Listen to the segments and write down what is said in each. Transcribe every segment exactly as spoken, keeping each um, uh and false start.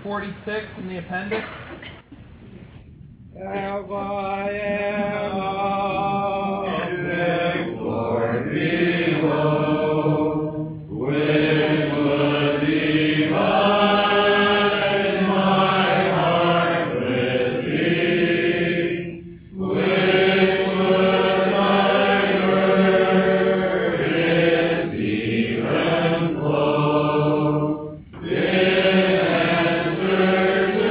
forty-six in the appendix. Have I am Lord below, which would divide my heart with thee, which would my burdens even flow, in answer to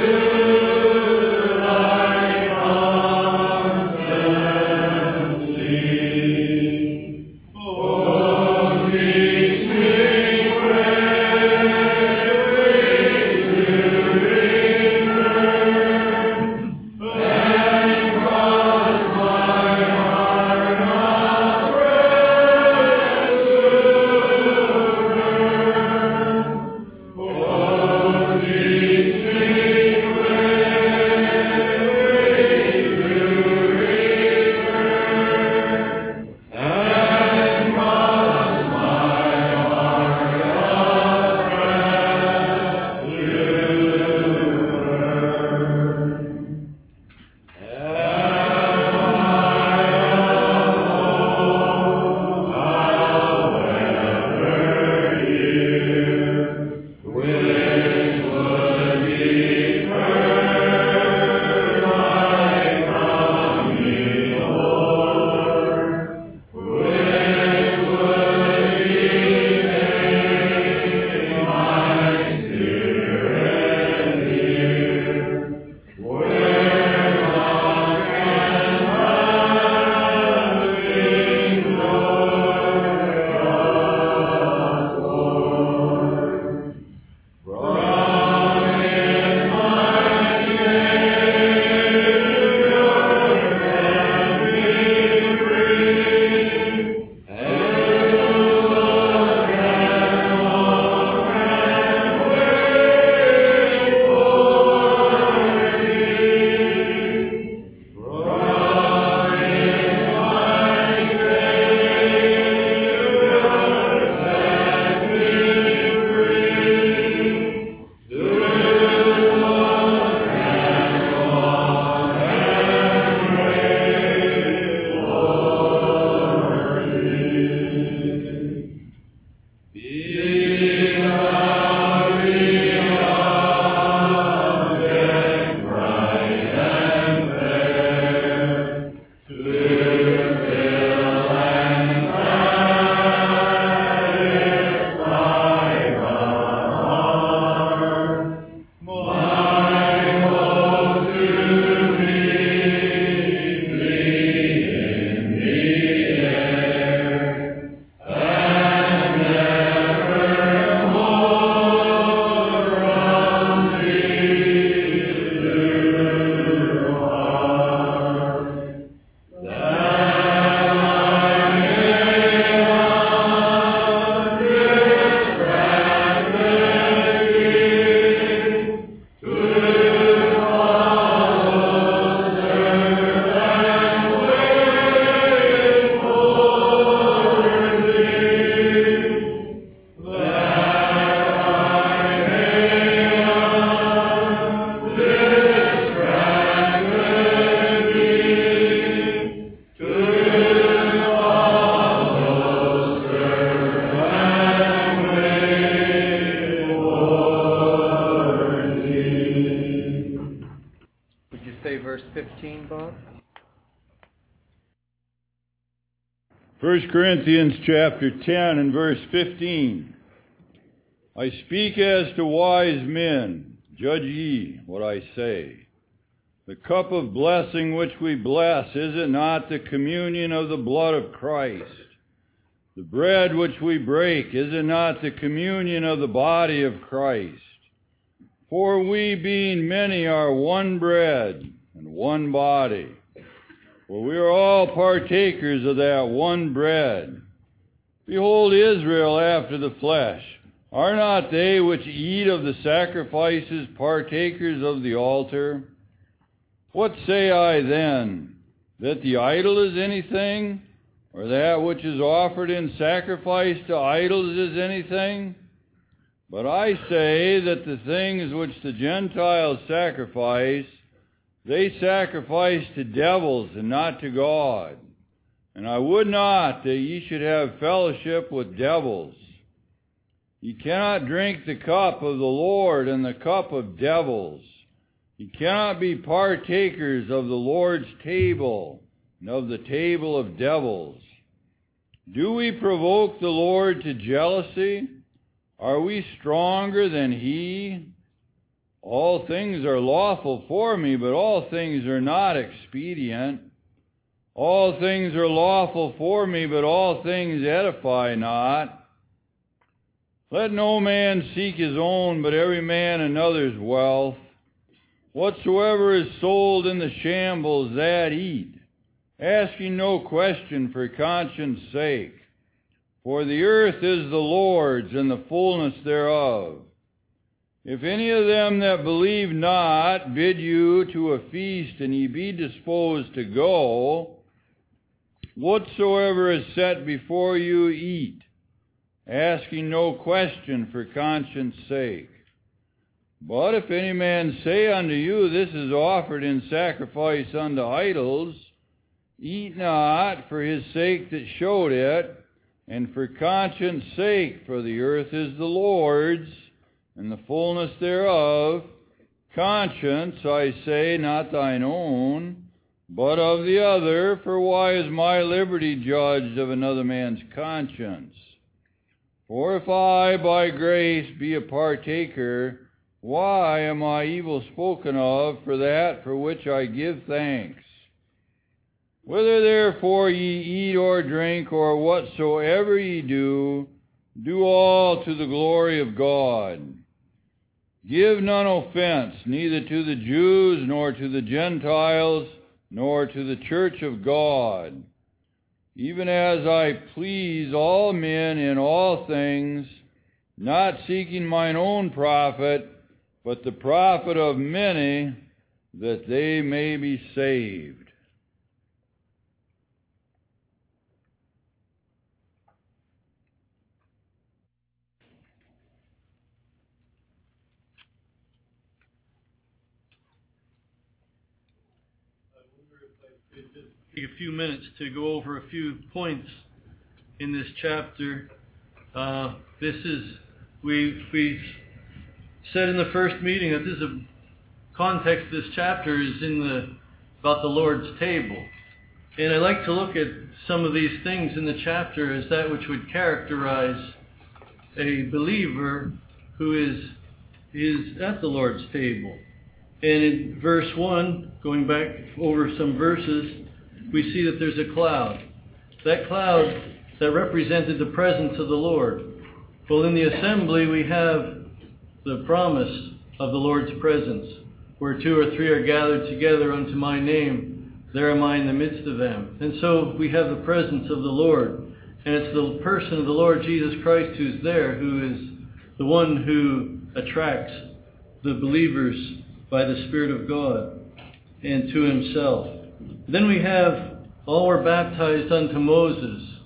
fifteen, Bob? First Corinthians chapter ten and verse fifteen. I speak as to wise men, judge ye what I say. The cup of blessing which we bless, is it not the communion of the blood of Christ? The bread which we break, is it not the communion of the body of Christ? For we, being many, are one bread and one body. For we are all partakers of that one bread. Behold, Israel after the flesh, are not they which eat of the sacrifices partakers of the altar? What say I then? That the idol is anything, or that which is offered in sacrifice to idols is anything? But I say that the things which the Gentiles sacrifice, they sacrifice to devils and not to God. And I would not that ye should have fellowship with devils. Ye cannot drink the cup of the Lord and the cup of devils. Ye cannot be partakers of the Lord's table and of the table of devils. Do we provoke the Lord to jealousy? Are we stronger than He? All things are lawful for me, but all things are not expedient. All things are lawful for me, but all things edify not. Let no man seek his own, but every man another's wealth. Whatsoever is sold in the shambles, that eat, asking no question for conscience sake. For the earth is the Lord's, and the fullness thereof. If any of them that believe not bid you to a feast, and ye be disposed to go, whatsoever is set before you, eat, asking no question for conscience sake. But if any man say unto you, this is offered in sacrifice unto idols, eat not for his sake that showed it, and for conscience sake, for the earth is the Lord's, and the fullness thereof. Conscience, I say, not thine own, but of the other, for why is my liberty judged of another man's conscience? For if I by grace be a partaker, why am I evil spoken of for that for which I give thanks? Whether therefore ye eat or drink, or whatsoever ye do, do all to the glory of God. Give none offense, neither to the Jews, nor to the Gentiles, nor to the church of God, even as I please all men in all things, not seeking mine own profit, but the profit of many, that they may be saved. Take a few minutes to go over a few points in this chapter. Uh, this is, we we said in the first meeting that this is a context of this chapter is in the about the Lord's table. And I like to look at some of these things in the chapter as that which would characterize a believer who is is at the Lord's table. And in verse one, going back over some verses, we see that there's a cloud. That cloud that represented the presence of the Lord. Well, in the assembly we have the promise of the Lord's presence. Where two or three are gathered together unto my name, there am I in the midst of them. And so we have the presence of the Lord. And it's the person of the Lord Jesus Christ who's there, who is the one who attracts the believers by the Spirit of God and to Himself. Then we have, all were baptized unto Moses.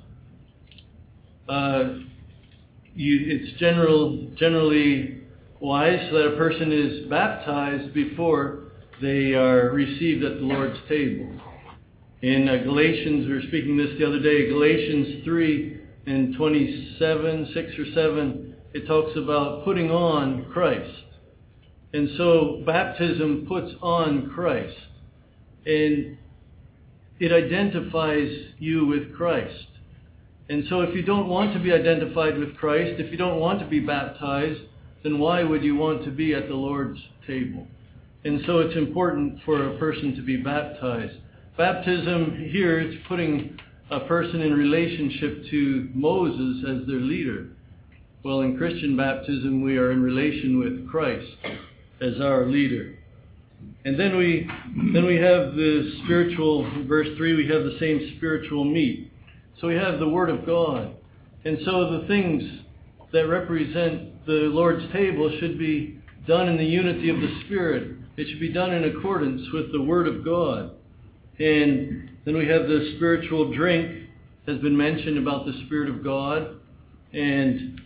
Uh, you, it's general, generally wise that a person is baptized before they are received at the Lord's table. In uh, Galatians, we were speaking this the other day, Galatians three and twenty-seven, six or seven, it talks about putting on Christ. And so baptism puts on Christ. And it identifies you with Christ. And so if you don't want to be identified with Christ, if you don't want to be baptized, then why would you want to be at the Lord's table? And so it's important for a person to be baptized. Baptism here is putting a person in relationship to Moses as their leader. Well, in Christian baptism, we are in relation with Christ as our leader. And then we then we have the spiritual, verse three, we have the same spiritual meat. So we have the Word of God. And so the things that represent the Lord's table should be done in the unity of the Spirit. It should be done in accordance with the Word of God. And then we have the spiritual drink, has been mentioned about the Spirit of God. And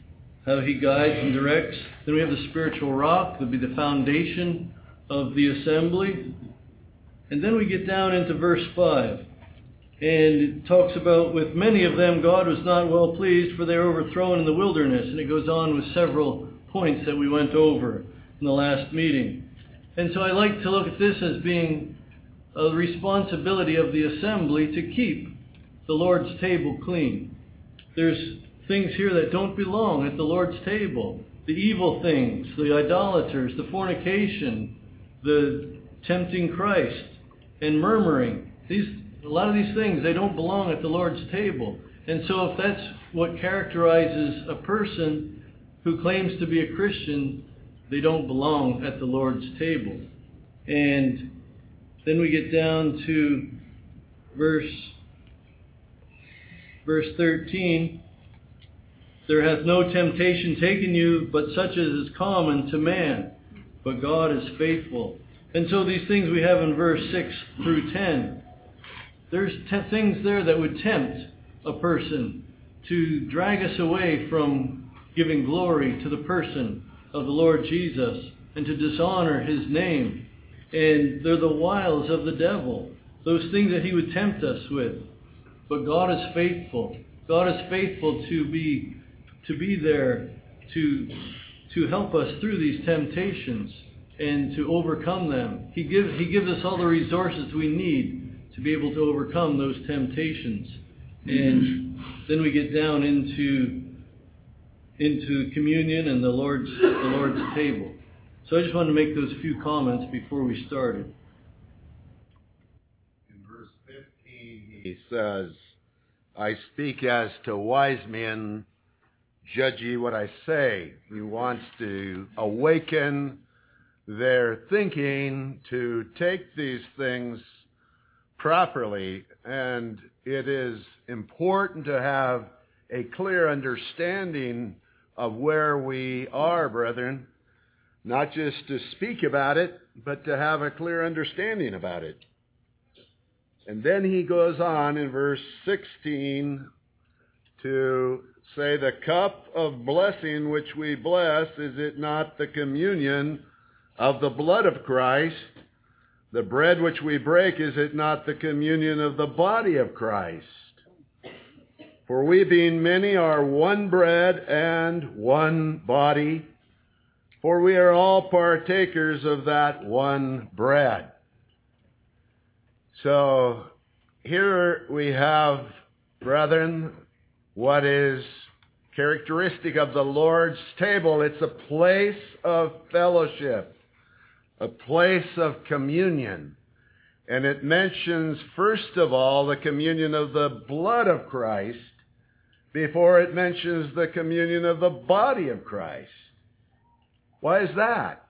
how He guides and directs. Then we have the spiritual rock, that would be the foundation of the assembly. And then we get down into verse five. And it talks about, with many of them God was not well pleased, for they were overthrown in the wilderness. And it goes on with several points that we went over in the last meeting. And so I like to look at this as being a responsibility of the assembly to keep the Lord's table clean. There's things here that don't belong at the Lord's table. The evil things, the idolaters, the fornication, the tempting Christ, and murmuring. These, a lot of these things, they don't belong at the Lord's table. And so if that's what characterizes a person who claims to be a Christian, they don't belong at the Lord's table. And then we get down to verse, verse thirteen. There hath no temptation taken you, but such as is common to man. But God is faithful. And so these things we have in verse six through ten. There's te- things there that would tempt a person to drag us away from giving glory to the person of the Lord Jesus and to dishonor His name. And they're the wiles of the devil, those things that he would tempt us with. But God is faithful. God is faithful to be to be there to to help us through these temptations and to overcome them. He gives He gives us all the resources we need to be able to overcome those temptations. And then we get down into into communion and the Lord's the Lord's table. So I just wanted to make those few comments before we started. In verse fifteen, he says, I speak as to wise men, judge ye what I say. He wants to awaken their thinking to take these things properly. And it is important to have a clear understanding of where we are, brethren. Not just to speak about it, but to have a clear understanding about it. And then he goes on in verse sixteen to say, the cup of blessing which we bless, is it not the communion of the blood of Christ? The bread which we break, is it not the communion of the body of Christ? For we being many are one bread and one body, for we are all partakers of that one bread. So here we have, brethren, what is characteristic of the Lord's table. It's a place of fellowship, a place of communion. And it mentions, first of all, the communion of the blood of Christ before it mentions the communion of the body of Christ. Why is that?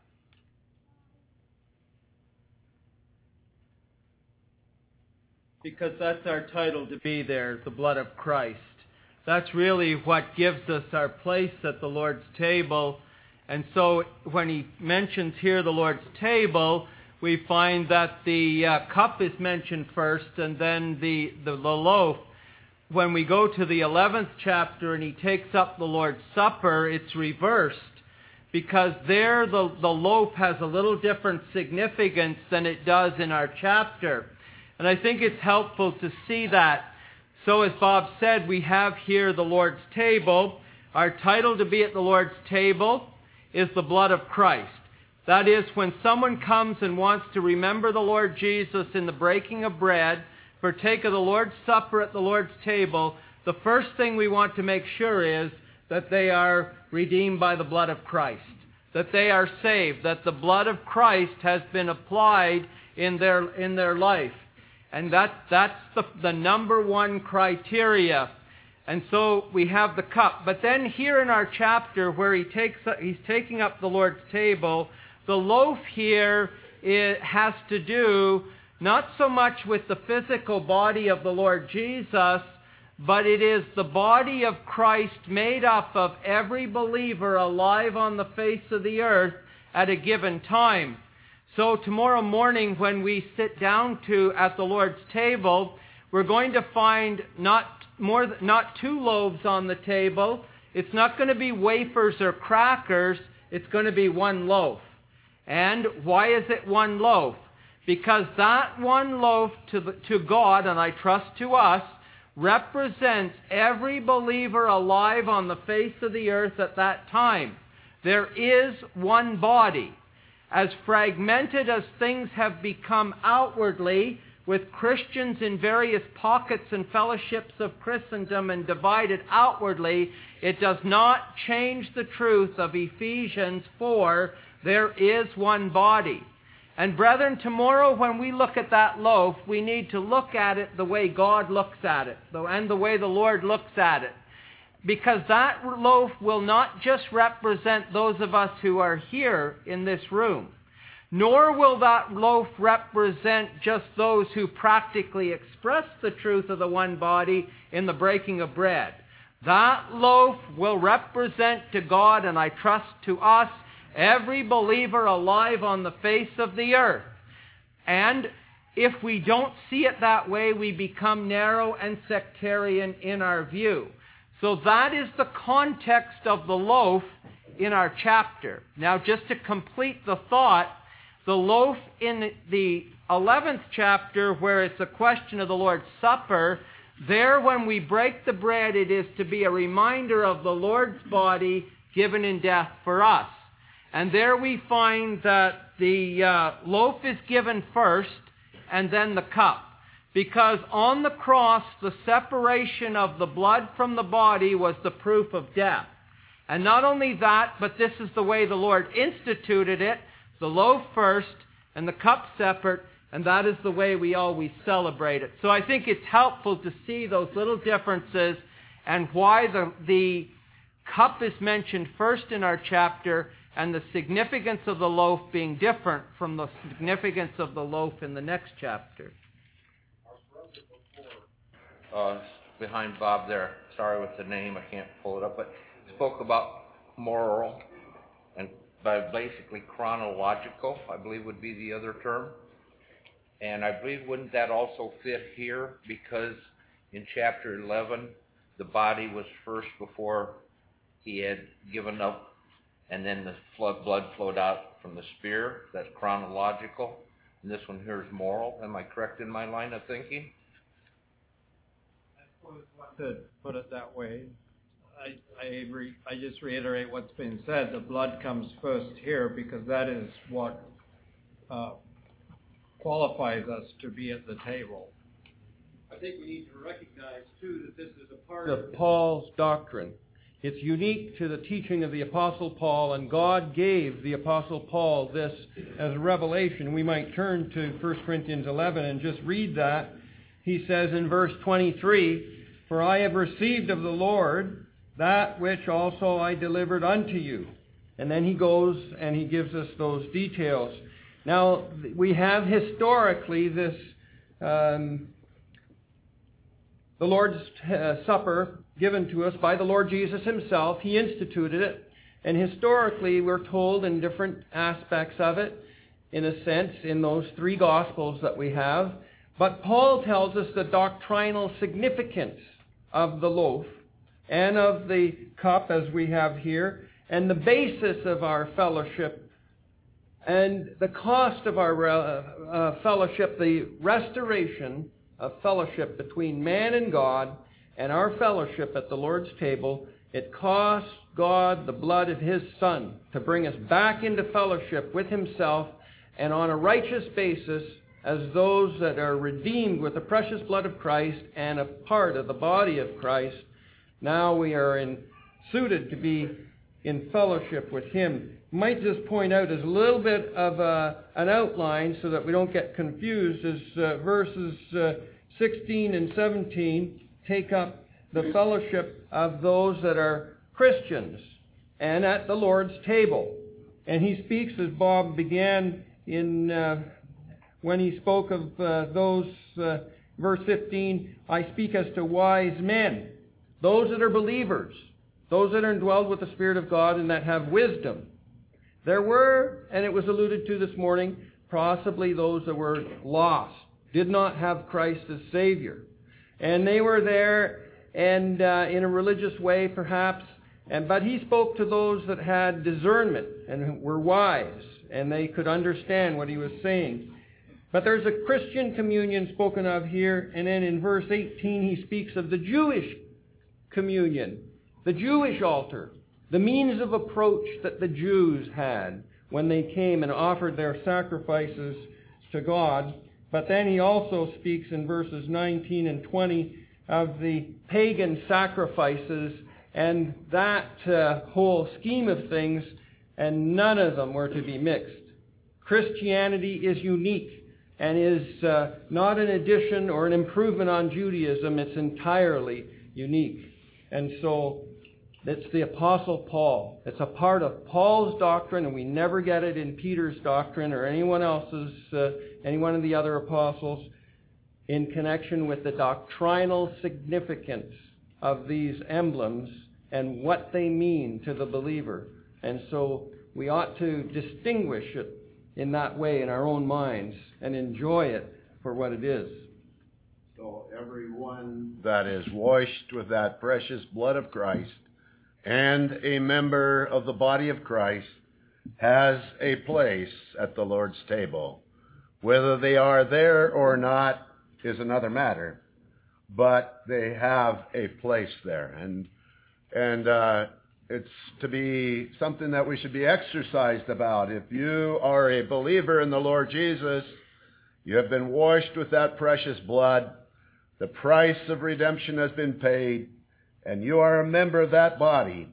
Because that's our title to be there, the blood of Christ. That's really what gives us our place at the Lord's table. And so when he mentions here the Lord's table, we find that the uh, cup is mentioned first and then the, the, the loaf. When we go to the eleventh chapter and he takes up the Lord's Supper, it's reversed. Because there the, the loaf has a little different significance than it does in our chapter. And I think it's helpful to see that. So as Bob said, we have here the Lord's table. Our title to be at the Lord's table is the blood of Christ. That is, when someone comes and wants to remember the Lord Jesus in the breaking of bread, partake of the Lord's Supper at the Lord's table, the first thing we want to make sure is that they are redeemed by the blood of Christ, that they are saved, that the blood of Christ has been applied in their in their life. And that that's the, the number one criteria. And so we have the cup. But then here in our chapter where he takes he's taking up the Lord's table, the loaf here it has to do not so much with the physical body of the Lord Jesus, but it is the body of Christ made up of every believer alive on the face of the earth at a given time. So tomorrow morning when we sit down to at the Lord's table, we're going to find not more not two loaves on the table. It's not going to be wafers or crackers. It's going to be one loaf. And why is it one loaf? Because that one loaf to, the, to God, and I trust to us, represents every believer alive on the face of the earth at that time. There is one body. As fragmented as things have become outwardly, with Christians in various pockets and fellowships of Christendom and divided outwardly, it does not change the truth of Ephesians four. There is one body. And brethren, tomorrow when we look at that loaf, we need to look at it the way God looks at it, and the way the Lord looks at it. Because that loaf will not just represent those of us who are here in this room, nor will that loaf represent just those who practically express the truth of the one body in the breaking of bread. That loaf will represent to God, and I trust to us, every believer alive on the face of the earth. And if we don't see it that way, we become narrow and sectarian in our view. So that is the context of the loaf in our chapter. Now, just to complete the thought, the loaf in the eleventh chapter, where it's a question of the Lord's Supper, there when we break the bread, it is to be a reminder of the Lord's body given in death for us. And there we find that the uh, loaf is given first, and then the cup. Because on the cross, the separation of the blood from the body was the proof of death. And not only that, but this is the way the Lord instituted it, the loaf first and the cup separate, and that is the way we always celebrate it. So I think it's helpful to see those little differences and why the, the cup is mentioned first in our chapter, and the significance of the loaf being different from the significance of the loaf in the next chapter. Uh, behind Bob there, sorry with the name, I can't pull it up, but spoke about moral and by basically chronological, I believe would be the other term. And I believe wouldn't that also fit here, because in chapter eleven, the body was first before he had given up, and then the flood, blood flowed out from the spear. That's chronological. And this one here is moral. Am I correct in my line of thinking? I suppose one could put it that way. I, I, re, I just reiterate what's been said. The blood comes first here because that is what uh, qualifies us to be at the table. I think we need to recognize, too, that this is a part of Paul's doctrine. It's unique to the teaching of the Apostle Paul, and God gave the Apostle Paul this as a revelation. We might turn to First Corinthians eleven and just read that. He says in verse twenty-three, "For I have received of the Lord that which also I delivered unto you." And then he goes and he gives us those details. Now, we have historically this, um, the Lord's uh, Supper given to us by the Lord Jesus himself. He instituted it. And historically, we're told in different aspects of it, in a sense, in those three Gospels that we have. But Paul tells us the doctrinal significance of the loaf and of the cup, as we have here, and the basis of our fellowship and the cost of our uh, uh, fellowship, the restoration of fellowship between man and God, and our fellowship at the Lord's table. It cost God the blood of his Son to bring us back into fellowship with himself, and on a righteous basis as those that are redeemed with the precious blood of Christ and a part of the body of Christ. Now we are in, suited to be in fellowship with him. Might just point out as a little bit of uh, an outline so that we don't get confused, as uh, verses uh, sixteen and seventeen take up the fellowship of those that are Christians and at the Lord's table. And he speaks, as Bob began in uh, when he spoke of uh, those, uh, verse fifteen, "I speak as to wise men," those that are believers, those that are indwelled with the Spirit of God and that have wisdom. There were, and it was alluded to this morning, possibly those that were lost, did not have Christ as Savior. And they were there, and uh, in a religious way perhaps, And, but he spoke to those that had discernment and were wise, and they could understand what he was saying. But there's a Christian communion spoken of here, and then in verse eighteen he speaks of the Jewish communion, the Jewish altar, the means of approach that the Jews had when they came and offered their sacrifices to God. But then he also speaks in verses nineteen and twenty of the pagan sacrifices and that uh, whole scheme of things, and none of them were to be mixed. Christianity is unique and is uh, not an addition or an improvement on Judaism. It's entirely unique. And so it's the Apostle Paul. It's a part of Paul's doctrine, and we never get it in Peter's doctrine or anyone else's, uh, any one of the other apostles, in connection with the doctrinal significance of these emblems and what they mean to the believer. And so we ought to distinguish it in that way in our own minds and enjoy it for what it is. So everyone that is washed with that precious blood of Christ and a member of the body of Christ has a place at the Lord's table. Whether they are there or not is another matter, but they have a place there. And and uh, it's to be something that we should be exercised about. If you are a believer in the Lord Jesus, you have been washed with that precious blood, the price of redemption has been paid, and you are a member of that body,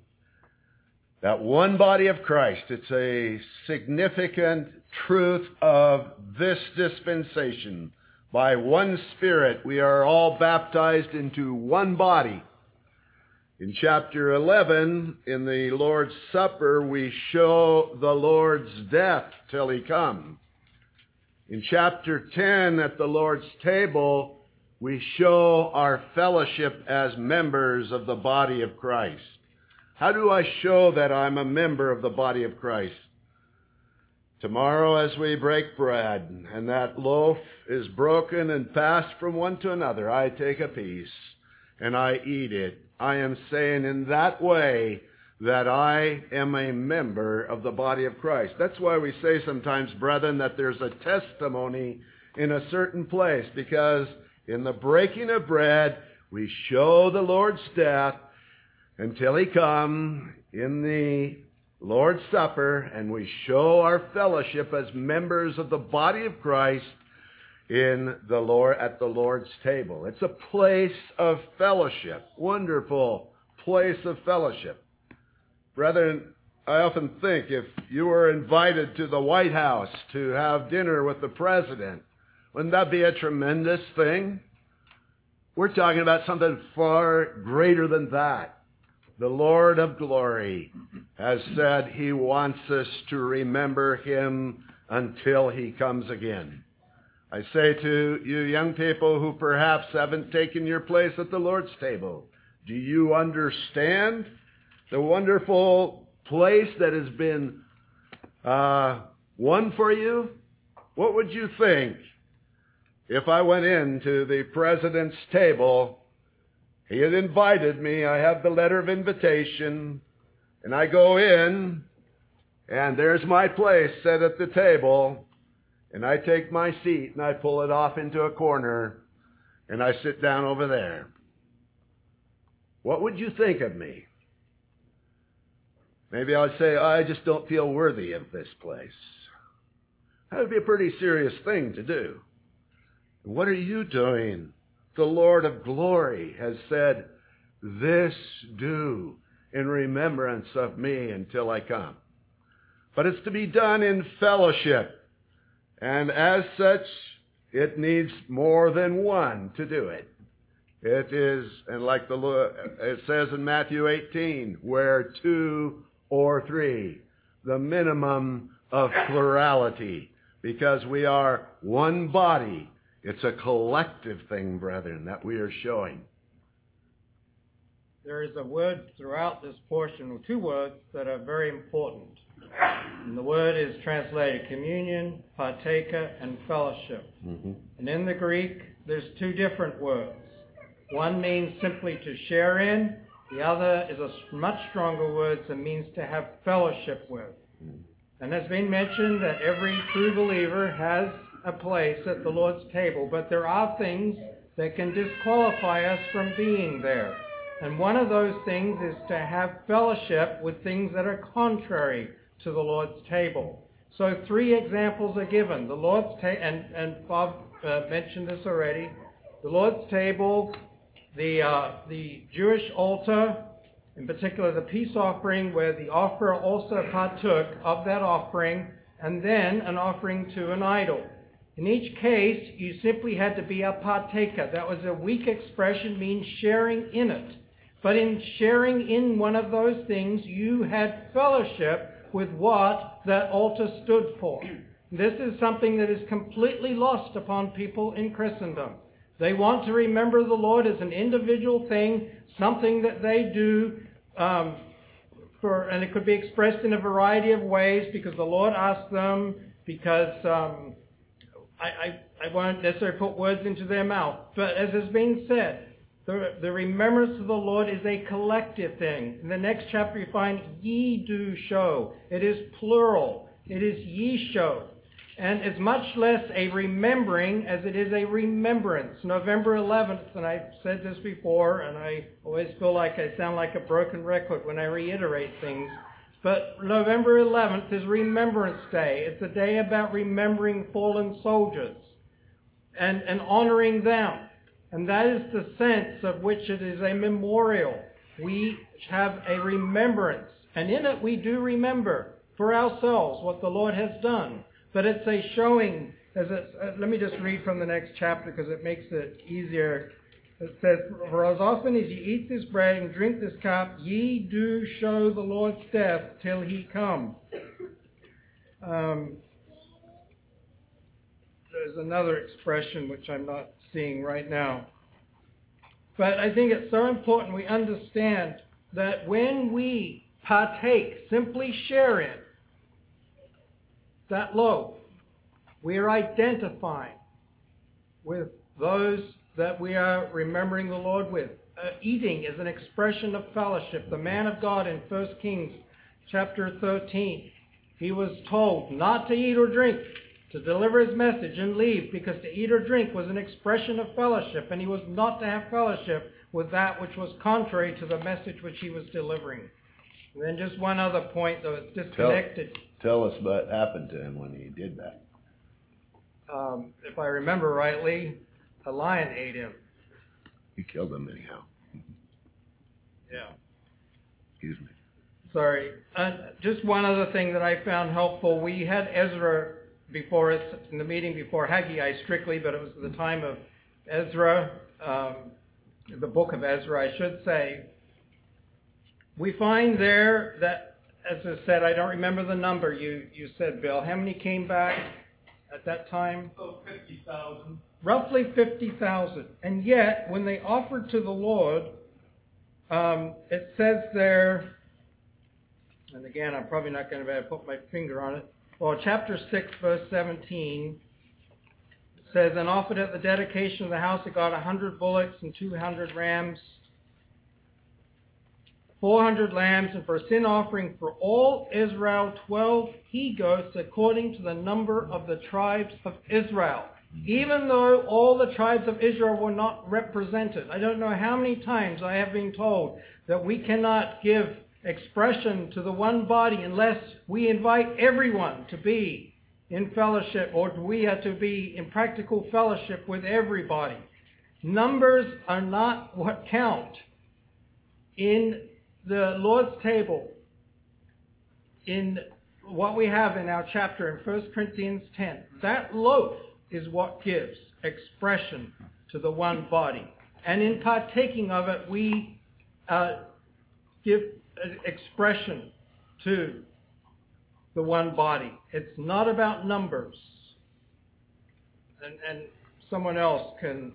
that one body of Christ. It's a significant truth of this dispensation. By one Spirit, we are all baptized into one body. In chapter eleven, in the Lord's Supper, we show the Lord's death till He come. In chapter ten, at the Lord's table, we show our fellowship as members of the body of Christ. How do I show that I'm a member of the body of Christ? Tomorrow, as we break bread, and that loaf is broken and passed from one to another, I take a piece and I eat it. I am saying in that way that I am a member of the body of Christ. That's why we say sometimes, brethren, that there's a testimony in a certain place, because in the breaking of bread, we show the Lord's death until He come. In the Lord's Supper, and we show our fellowship as members of the body of Christ in the Lord, at the Lord's table. It's a place of fellowship. Wonderful place of fellowship. Brethren, I often think if you were invited to the White House to have dinner with the President, wouldn't that be a tremendous thing? We're talking about something far greater than that. The Lord of glory has said He wants us to remember Him until He comes again. I say to you young people who perhaps haven't taken your place at the Lord's table, do you understand the wonderful place that has been uh, won for you? What would you think if I went into the President's table? He had invited me. I have the letter of invitation. And I go in, and there's my place set at the table. And I take my seat, and I pull it off into a corner, and I sit down over there. What would you think of me? Maybe I'd say, I just don't feel worthy of this place. That would be a pretty serious thing to do. What are you doing? The Lord of glory has said, this do in remembrance of me until I come. But it's to be done in fellowship. And as such, it needs more than one to do it. It is, and like the it says in Matthew eighteen, where two or three, the minimum of plurality, because we are one body. It's a collective thing, brethren, that we are showing. There is a word throughout this portion, or two words, that are very important. And the word is translated communion, partaker, and fellowship. Mm-hmm. And in the Greek, there's two different words. One means simply to share in, The other is a much stronger word and means to have fellowship with. And it's been mentioned that every true believer has a place at the Lord's table, but there are things that can disqualify us from being there. And one of those things is to have fellowship with things that are contrary to the Lord's table. So three examples are given. The Lord's table, and, and Bob uh, mentioned this already, the Lord's table, the, uh, the Jewish altar, in particular the peace offering, where the offerer also partook of that offering, and then an offering to an idol. In each case, you simply had to be a partaker. That was a weak expression, means sharing in it. But in sharing in one of those things, you had fellowship with what that altar stood for. This is something that is completely lost upon people in Christendom. They want to remember the Lord as an individual thing, something that they do, um, for, and it could be expressed in a variety of ways because the Lord asked them, because um, I, I, I won't necessarily put words into their mouth. But as has been said, the, the remembrance of the Lord is a collective thing. In the next chapter you find ye do show. It is plural. It is ye show. And it's much less a remembering as it is a remembrance. November eleventh, and I've said this before, and I always feel like I sound like a broken record when I reiterate things, but November eleventh is Remembrance Day. It's a day about remembering fallen soldiers and, and honoring them. And that is the sense of which it is a memorial. We have a remembrance, and in it we do remember for ourselves what the Lord has done. But it's a showing, as it's, uh, let me just read from the next chapter because it makes it easier. It says, for as often as ye eat this bread and drink this cup, ye do show the Lord's death till he come. Um, there's another expression which I'm not seeing right now. But I think it's so important we understand that when we partake, simply share in that loaf, we are identifying with those that we are remembering the Lord with. Uh, eating is an expression of fellowship. The man of God in First Kings chapter thirteen, he was told not to eat or drink, to deliver his message and leave, because to eat or drink was an expression of fellowship, and he was not to have fellowship with that which was contrary to the message which he was delivering. And then just one other point, though it's disconnected. Tell, tell us what happened to him when he did that. Um, if I remember rightly, a lion ate him. He killed him anyhow. Yeah. Excuse me. Sorry. Uh, just one other thing that I found helpful. We had Ezra before us in the meeting before Haggai strictly, but it was the time of Ezra, um, the book of Ezra, I should say. We find there that, as I said, I don't remember the number you, you said, Bill. How many came back at that time? Oh, fifty thousand. Roughly fifty thousand. And yet, when they offered to the Lord, um, it says there, and again, I'm probably not going to be able to put my finger on it. Well, chapter six, verse seventeen, it says, and offered at the dedication of the house of God a hundred bullocks and two hundred rams, four hundred lambs, and for a sin offering for all Israel, twelve he-goats, according to the number of the tribes of Israel. Even though all the tribes of Israel were not represented. I don't know how many times I have been told that we cannot give expression to the one body unless we invite everyone to be in fellowship, or we are to be in practical fellowship with everybody. Numbers are not what count. In the Lord's table, in what we have in our chapter in First Corinthians ten, that loaf is what gives expression to the one body. And in partaking of it, we uh, give expression to the one body. It's not about numbers. And, and someone else can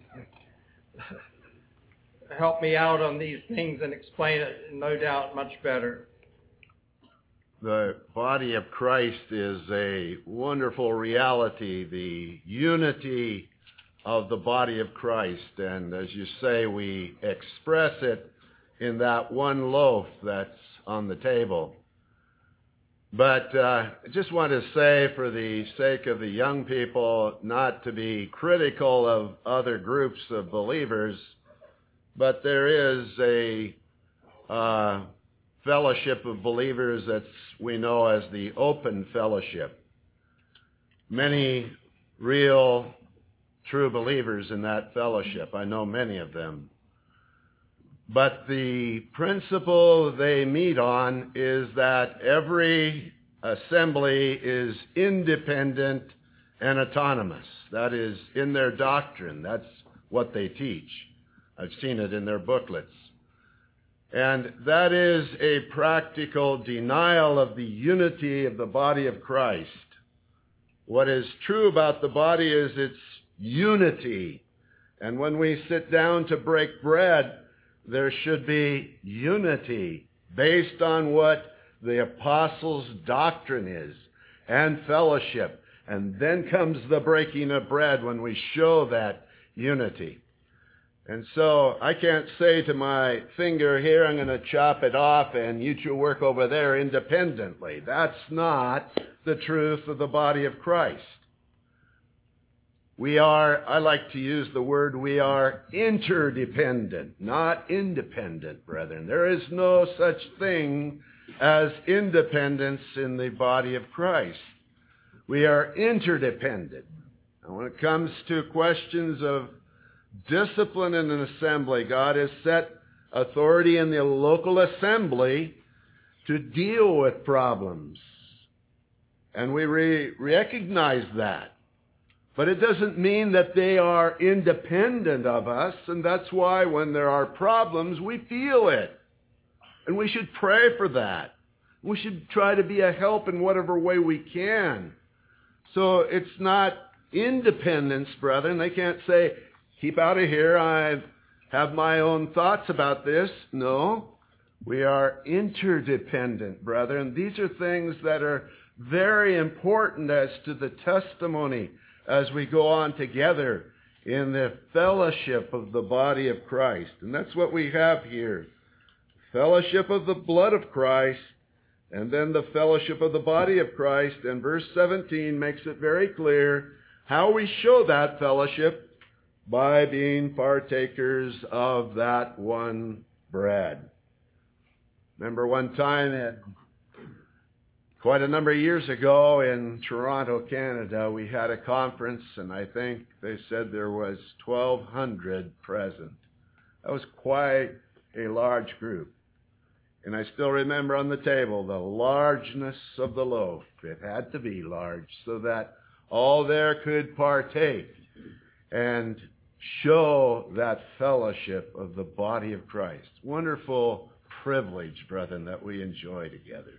help me out on these things and explain it, no doubt, much better. The body of Christ is a wonderful reality, the unity of the body of Christ. And as you say, we express it in that one loaf that's on the table. But uh, I just want to say, for the sake of the young people, not to be critical of other groups of believers, but there is a uh, fellowship of believers that we know as the open fellowship. Many real, true believers in that fellowship. I know many of them. But the principle they meet on is that every assembly is independent and autonomous. That is in their doctrine. That's what they teach. I've seen it in their booklets. And that is a practical denial of the unity of the body of Christ. What is true about the body is its unity. And when we sit down to break bread, there should be unity based on what the apostles' doctrine is and fellowship. And then comes the breaking of bread when we show that unity. And so I can't say to my finger here, I'm going to chop it off and you two work over there independently. That's not the truth of the body of Christ. We are, I like to use the word, we are interdependent, not independent, brethren. There is no such thing as independence in the body of Christ. We are interdependent. And when it comes to questions of discipline in an assembly, God has set authority in the local assembly to deal with problems. And we re- recognize that. But it doesn't mean that they are independent of us, and that's why when there are problems, we feel it. And we should pray for that. We should try to be a help in whatever way we can. So it's not independence, brethren. They can't say, keep out of here, I have my own thoughts about this. No, we are interdependent, brethren. These are things that are very important as to the testimony as we go on together in the fellowship of the body of Christ. And that's what we have here. Fellowship of the blood of Christ, and then the fellowship of the body of Christ. And verse seventeen makes it very clear how we show that fellowship: by being partakers of that one bread. Remember one time at quite a number of years ago in Toronto, Canada, we had a conference, and I think they said there was twelve hundred present. That was quite a large group. And I still remember on the table the largeness of the loaf. It had to be large so that all there could partake and show that fellowship of the body of Christ. Wonderful privilege, brethren, that we enjoy together.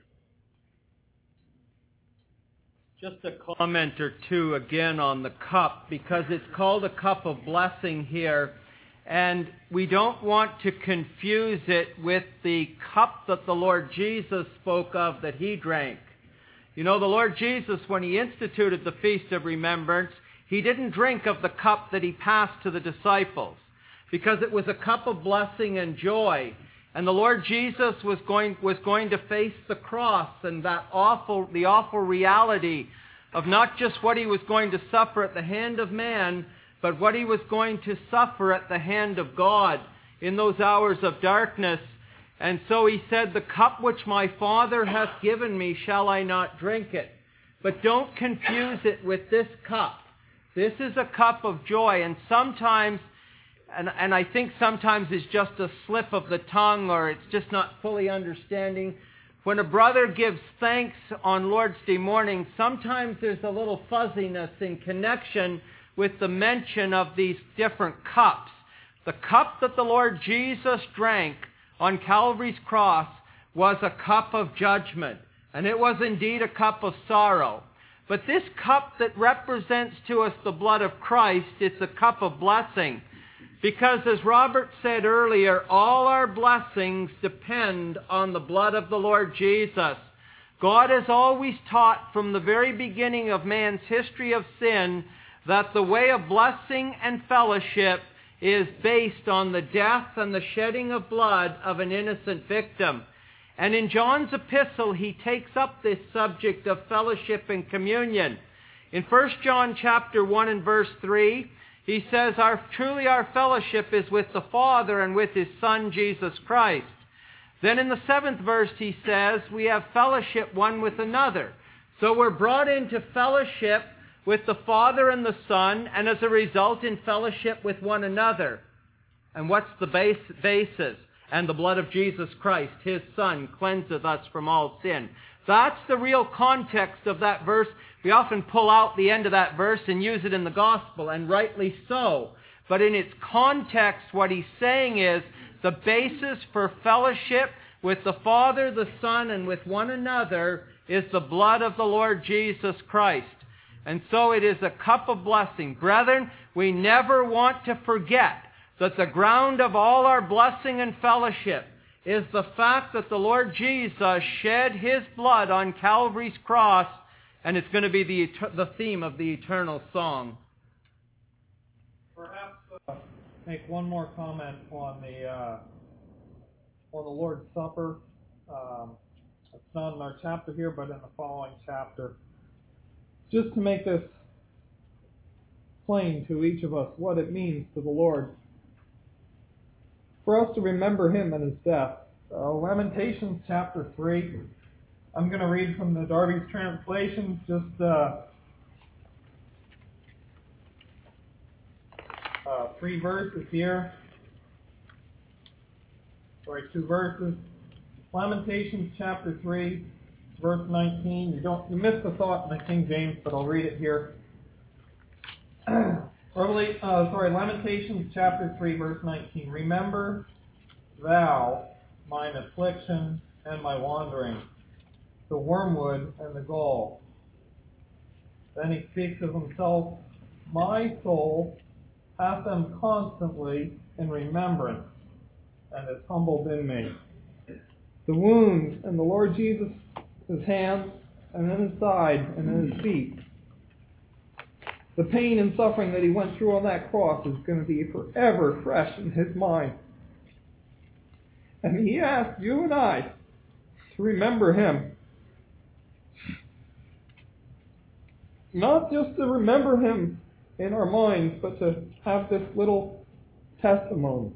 Just a comment or two again on the cup, because it's called a cup of blessing here, and we don't want to confuse it with the cup that the Lord Jesus spoke of that he drank. You know, the Lord Jesus, when he instituted the Feast of Remembrance, he didn't drink of the cup that he passed to the disciples, because it was a cup of blessing and joy. And the Lord Jesus was going, was going to face the cross and that awful, the awful reality of not just what he was going to suffer at the hand of man, but what he was going to suffer at the hand of God in those hours of darkness. And so he said, the cup which my Father hath given me, shall I not drink it? But don't confuse it with this cup. This is a cup of joy, and sometimes And, and I think sometimes it's just a slip of the tongue, or it's just not fully understanding. When a brother gives thanks on Lord's Day morning, sometimes there's a little fuzziness in connection with the mention of these different cups. The cup that the Lord Jesus drank on Calvary's cross was a cup of judgment, and it was indeed a cup of sorrow. But this cup that represents to us the blood of Christ, it's a cup of blessing. Because as Robert said earlier, all our blessings depend on the blood of the Lord Jesus. God has always taught from the very beginning of man's history of sin that the way of blessing and fellowship is based on the death and the shedding of blood of an innocent victim. And in John's epistle, he takes up this subject of fellowship and communion. In First John chapter one and verse three, he says, our, truly our fellowship is with the Father and with His Son, Jesus Christ. Then in the seventh verse he says, we have fellowship one with another. So we're brought into fellowship with the Father and the Son, and as a result in fellowship with one another. And what's the base, basis? And the blood of Jesus Christ, His Son, cleanseth us from all sin. That's the real context of that verse. We often pull out the end of that verse and use it in the gospel, and rightly so. But in its context, what he's saying is the basis for fellowship with the Father, the Son, and with one another is the blood of the Lord Jesus Christ. And so it is a cup of blessing. Brethren, we never want to forget that the ground of all our blessing and fellowship is the fact that the Lord Jesus shed His blood on Calvary's cross, and it's going to be the, the theme of the eternal song. Perhaps uh, make one more comment on the uh, on the Lord's Supper. Um, it's not in our chapter here, but in the following chapter. Just to make this plain to each of us what it means to the Lord. For us to remember Him and His death. Uh, Lamentations chapter three. I'm going to read from the Darby's translation, just uh, uh, three verses here. Sorry, two verses. Lamentations chapter three, verse nineteen. You don't you missed the thought in the King James, but I'll read it here. Revelation, uh, sorry, Lamentations chapter three, verse nineteen. Remember thou mine affliction and my wandering, the wormwood and the gall. Then he speaks of himself, my soul hath them constantly in remembrance, and is humbled in me. The wounds in the Lord Jesus' hands, and in his side, and in his feet. The pain and suffering that He went through on that cross is going to be forever fresh in His mind. And He asked you and I to remember Him. Not just to remember Him in our minds, but to have this little testimony.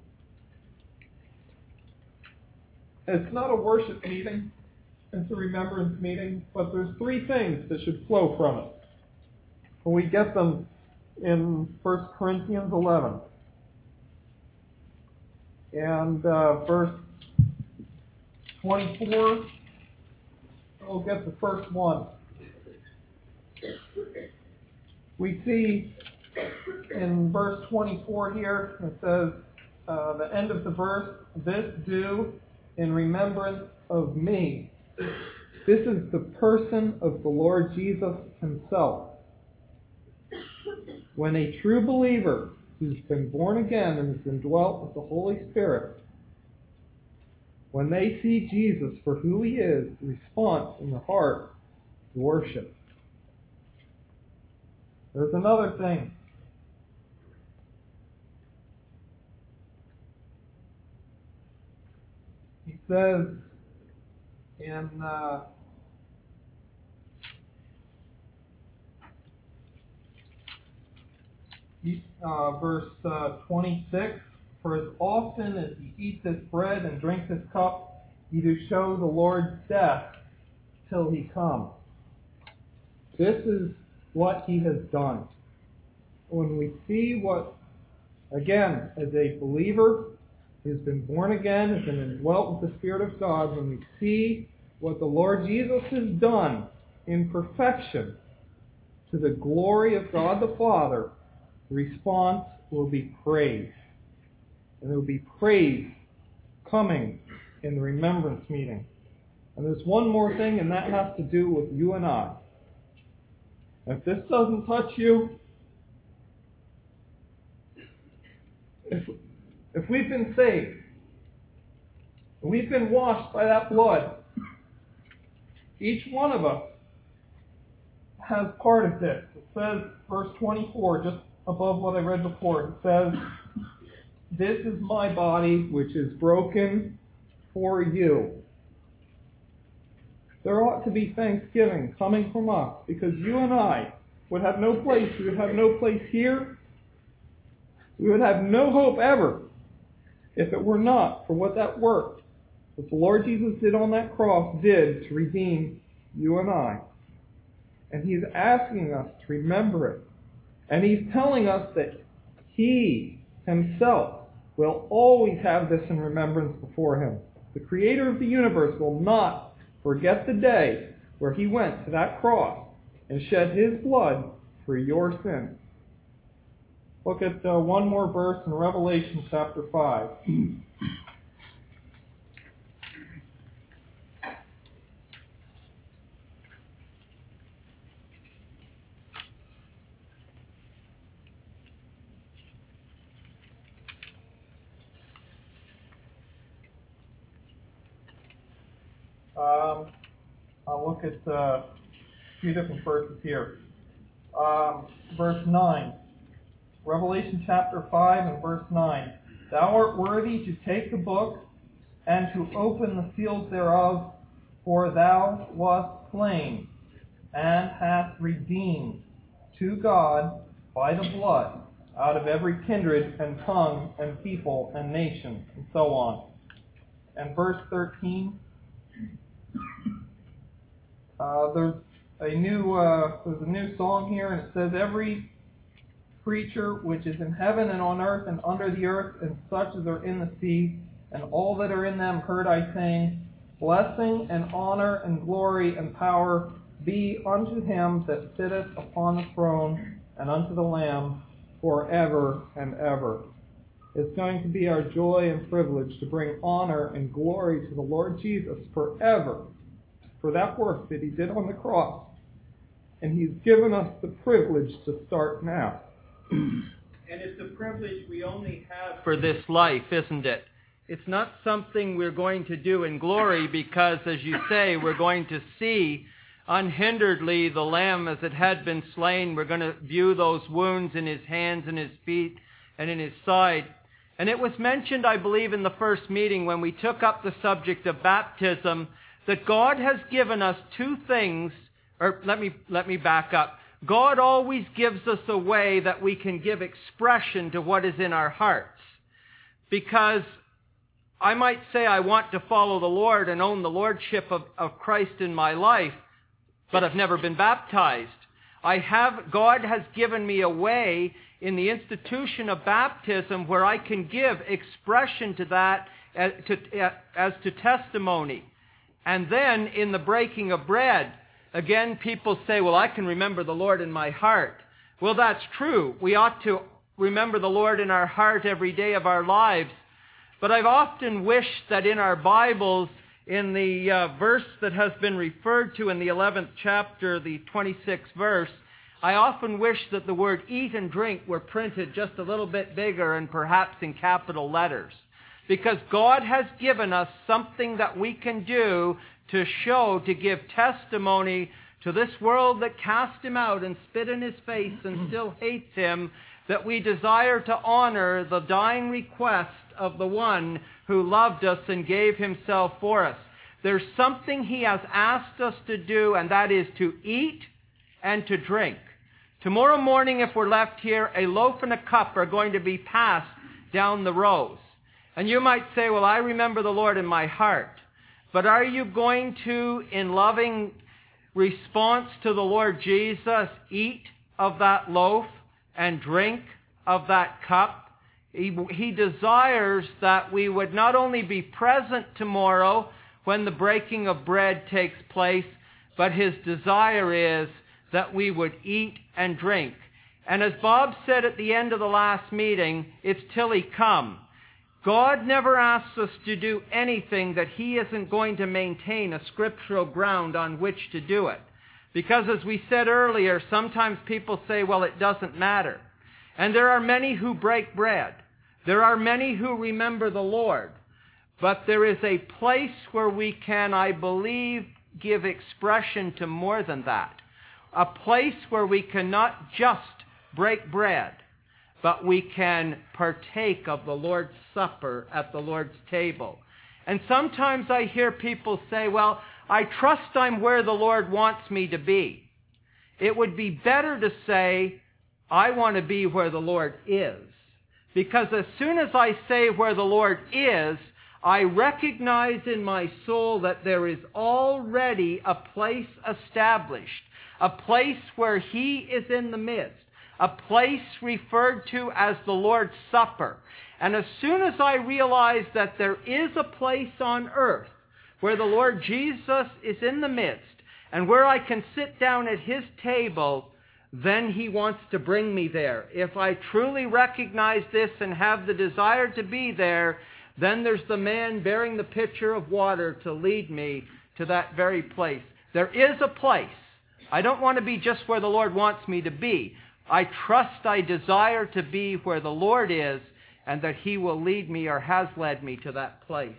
It's not a worship meeting, it's a remembrance meeting, but there's three things that should flow from it. And we get them in First Corinthians eleven. And uh, verse twenty-four, we'll get the first one. We see in verse twenty-four here, it says, uh, the end of the verse, this do in remembrance of me. This is the person of the Lord Jesus Himself. When a true believer who's been born again and has been dwelt with the Holy Spirit, when they see Jesus for who He is, the response in the heart is worship. There's another thing. He says in uh, uh, verse uh, twenty-six, for as often as ye eat this bread and drink this cup, ye do show the Lord's death till He come. This is what He has done. When we see what, again, as a believer who's been born again, has been indwelt with the Spirit of God, when we see what the Lord Jesus has done in perfection to the glory of God the Father, the response will be praise. And there will be praise coming in the remembrance meeting. And there's one more thing, and that has to do with you and I. If this doesn't touch you, if, if we've been saved, we've been washed by that blood, each one of us has part of this. It says, verse twenty-four, just above what I read before. It says, "This is my body, which is broken for you." There ought to be thanksgiving coming from us, because you and I would have no place. We would have no place here. We would have no hope ever if it were not for what that work that the Lord Jesus did on that cross did to redeem you and I. And He's asking us to remember it. And He's telling us that He Himself will always have this in remembrance before Him. The Creator of the universe will not forget the day where He went to that cross and shed His blood for your sins. Look at uh, one more verse in Revelation chapter five. Um, I'll look at uh, a few different verses here. Um, verse nine. Revelation chapter five and verse nine. "Thou art worthy to take the book and to open the seals thereof, for thou wast slain and hast redeemed to God by the blood out of every kindred and tongue and people and nation," and so on. And verse thirteen. Uh, there's a new uh, there's a new song here, and it says, "Every creature which is in heaven and on earth and under the earth, and such as are in the sea, and all that are in them, heard I saying, Blessing and honor and glory and power be unto Him that sitteth upon the throne and unto the Lamb forever and ever." It's going to be our joy and privilege to bring honor and glory to the Lord Jesus forever for that work that He did on the cross. And He's given us the privilege to start now. And it's a privilege we only have for this life, isn't it? It's not something we're going to do in glory because, as you say, we're going to see unhinderedly the Lamb as it had been slain. We're going to view those wounds in His hands and His feet and in His side. And it was mentioned, I believe, in the first meeting when we took up the subject of baptism, that God has given us two things, or let me, let me back up. God always gives us a way that we can give expression to what is in our hearts. Because I might say I want to follow the Lord and own the lordship of, of Christ in my life, but I've never been baptized. I have, God has given me a way in the institution of baptism where I can give expression to that as to, as to testimony. And then in the breaking of bread, again, people say, well, I can remember the Lord in my heart. Well, that's true. We ought to remember the Lord in our heart every day of our lives. But I've often wished that in our Bibles, in the uh, verse that has been referred to in the eleventh chapter, the twenty-sixth verse, I often wish that the word eat and drink were printed just a little bit bigger and perhaps in capital letters. Because God has given us something that we can do to show, to give testimony to this world that cast Him out and spit in His face and still hates Him, that we desire to honor the dying request of the one who loved us and gave Himself for us. There's something He has asked us to do, and that is to eat and to drink. Tomorrow morning, if we're left here, a loaf and a cup are going to be passed down the rows. And you might say, well, I remember the Lord in my heart. But are you going to, in loving response to the Lord Jesus, eat of that loaf and drink of that cup? He, he desires that we would not only be present tomorrow when the breaking of bread takes place, but His desire is that we would eat and drink. And as Bob said at the end of the last meeting, it's till He come. God never asks us to do anything that He isn't going to maintain a scriptural ground on which to do it. Because as we said earlier, sometimes people say, well, it doesn't matter. And there are many who break bread. There are many who remember the Lord. But there is a place where we can, I believe, give expression to more than that. A place where we cannot just break bread, but we can partake of the Lord's Supper at the Lord's table. And sometimes I hear people say, well, I trust I'm where the Lord wants me to be. It would be better to say, I want to be where the Lord is. Because as soon as I say where the Lord is, I recognize in my soul that there is already a place established, a place where He is in the midst, a place referred to as the Lord's Supper. And as soon as I realize that there is a place on earth where the Lord Jesus is in the midst, and where I can sit down at His table, then He wants to bring me there. If I truly recognize this and have the desire to be there, then there's the man bearing the pitcher of water to lead me to that very place. There is a place. I don't want to be just where the Lord wants me to be. I trust, I desire to be where the Lord is, and that He will lead me or has led me to that place.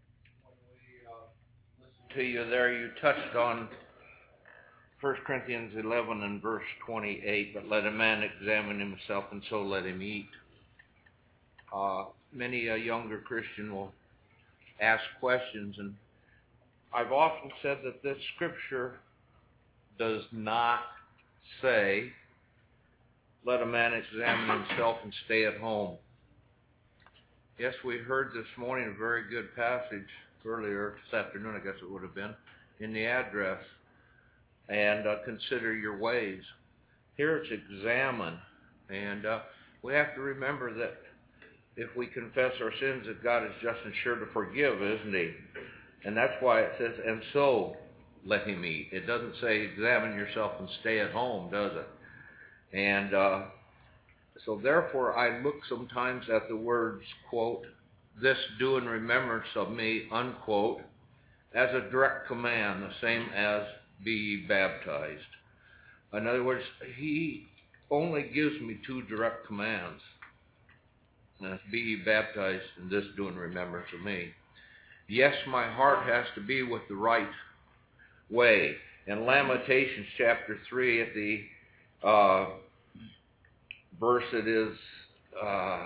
To you there, you touched on First Corinthians eleven and verse twenty-eight, but let a man examine himself, and so let him eat. Uh, many a younger Christian will ask questions, and I've often said that this scripture does not say, let a man examine himself and stay at home. Yes, we heard this morning a very good passage earlier this afternoon, I guess it would have been, in the address. And uh, consider your ways. Here it's examine. And uh, we have to remember that if we confess our sins, that God is just and sure to forgive, isn't He? And that's why it says, and so let him eat. It doesn't say examine yourself and stay at home, does it? And uh, so therefore I look sometimes at the words, quote, this do in remembrance of me, unquote, as a direct command, the same as be ye baptized. In other words, He only gives me two direct commands. And that's be ye baptized, and this do in remembrance of me. Yes, my heart has to be with the right way. In Lamentations chapter three, at the uh, verse it is uh,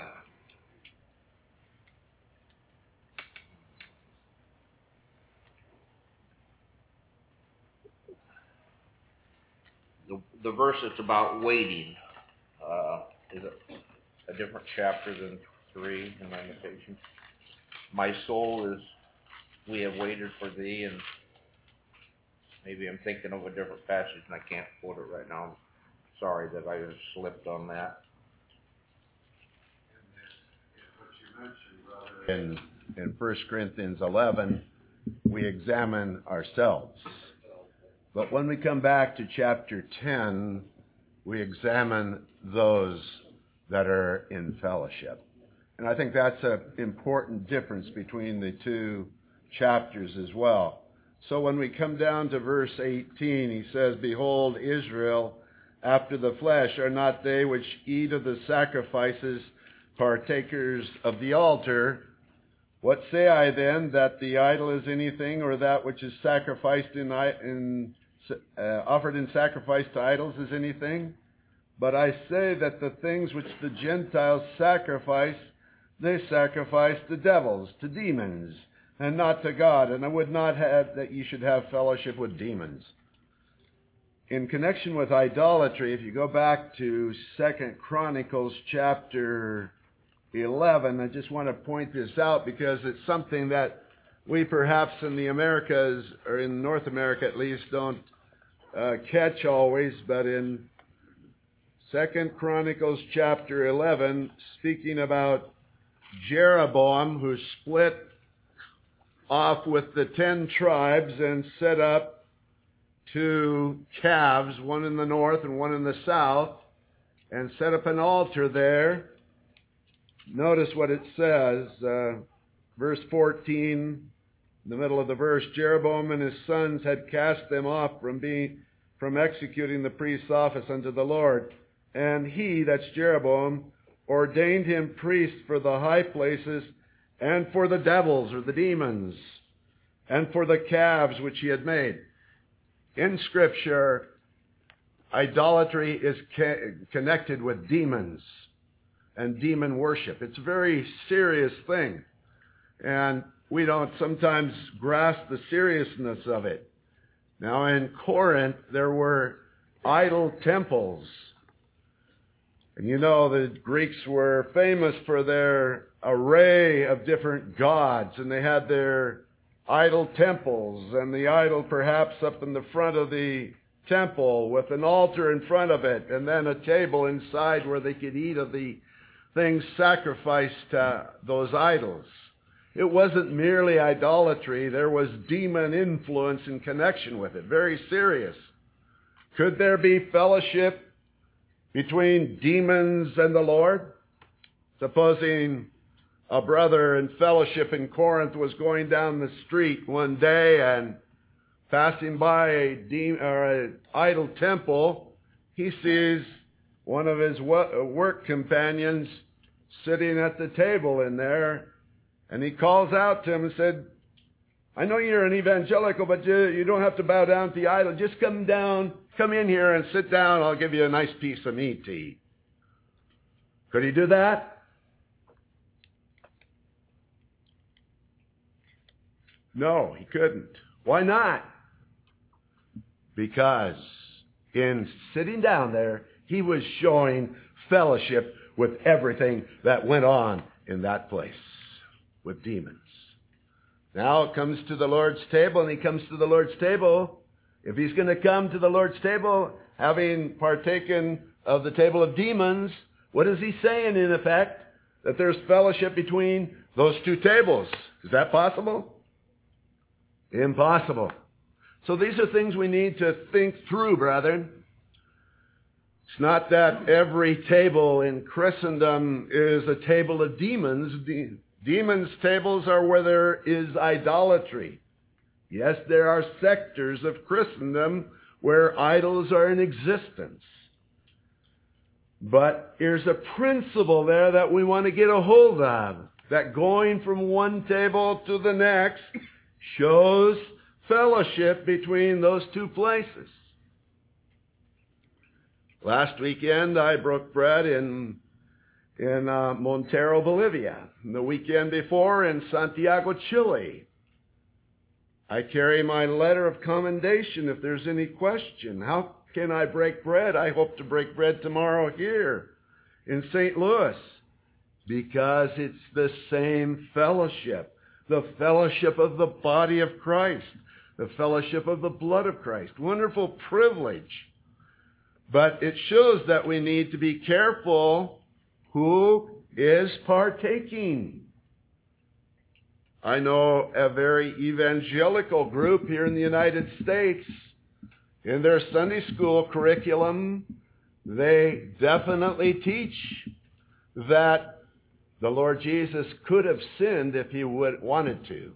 the, the verse that's about waiting. Uh, is it a different chapter than three in Lamentations? My soul is, we have waited for thee, and maybe I'm thinking of a different passage and I can't quote it right now. I'm sorry that I just slipped on that. In in First Corinthians eleven, we examine ourselves. But when we come back to chapter ten, we examine those that are in fellowship. And I think that's an important difference between the two chapters as well. So when we come down to verse eighteen, he says, behold, Israel after the flesh are not they which eat of the sacrifices, partakers of the altar. What say I then, that the idol is anything, or that which is sacrificed in, in uh, offered in sacrifice to idols is anything? But I say that the things which the Gentiles sacrifice, they sacrifice to devils, to demons, and not to God. And I would not have that you should have fellowship with demons. In connection with idolatry, if you go back to Second Chronicles chapter eleven, I just want to point this out because it's something that we perhaps in the Americas, or in North America at least, don't uh, catch always. But in Second Chronicles chapter eleven, speaking about Jeroboam, who split off with the ten tribes and set up two calves, one in the north and one in the south, and set up an altar there. Notice what it says, uh, verse fourteen, in the middle of the verse, Jeroboam and his sons had cast them off from being from executing the priest's office unto the Lord. And he, that's Jeroboam, ordained him priest for the high places and for the devils or the demons and for the calves which he had made. In Scripture, idolatry is ca- connected with demons. and demon worship. It's a very serious thing. And we don't sometimes grasp the seriousness of it. Now in Corinth, there were idol temples. And you know, the Greeks were famous for their array of different gods, and they had their idol temples, and the idol perhaps up in the front of the temple with an altar in front of it, and then a table inside where they could eat of the things sacrificed to those idols. It wasn't merely idolatry. There was demon influence in connection with it. Very serious. Could there be fellowship between demons and the Lord? Supposing a brother in fellowship in Corinth was going down the street one day and passing by a de- or an idol temple, he sees one of his work companions sitting at the table in there, and he calls out to him and said, I know you're an evangelical, but you, you don't have to bow down to the idol. Just come down, come in here and sit down. I'll give you a nice piece of meat to eat. Could he do that? No, he couldn't. Why not? Because in sitting down there, he was showing fellowship with everything that went on in that place with demons. Now it comes to the Lord's table, and he comes to the Lord's table. If he's going to come to the Lord's table, having partaken of the table of demons, what is he saying in effect? That there's fellowship between those two tables. Is that possible? Impossible. So these are things we need to think through, brethren. It's not that every table in Christendom is a table of demons. De- demons' tables are where there is idolatry. Yes, there are sectors of Christendom where idols are in existence. But there's a principle there that we want to get a hold of, that going from one table to the next shows fellowship between those two places. Last weekend, I broke bread in in uh, Montero, Bolivia. And the weekend before, in Santiago, Chile. I carry my letter of commendation if there's any question. How can I break bread? I hope to break bread tomorrow here in Saint Louis. Because it's the same fellowship. The fellowship of the body of Christ. The fellowship of the blood of Christ. Wonderful privilege. But it shows that we need to be careful who is partaking. I know a very evangelical group here in the United States. In their Sunday school curriculum, they definitely teach that the Lord Jesus could have sinned if he would wanted to.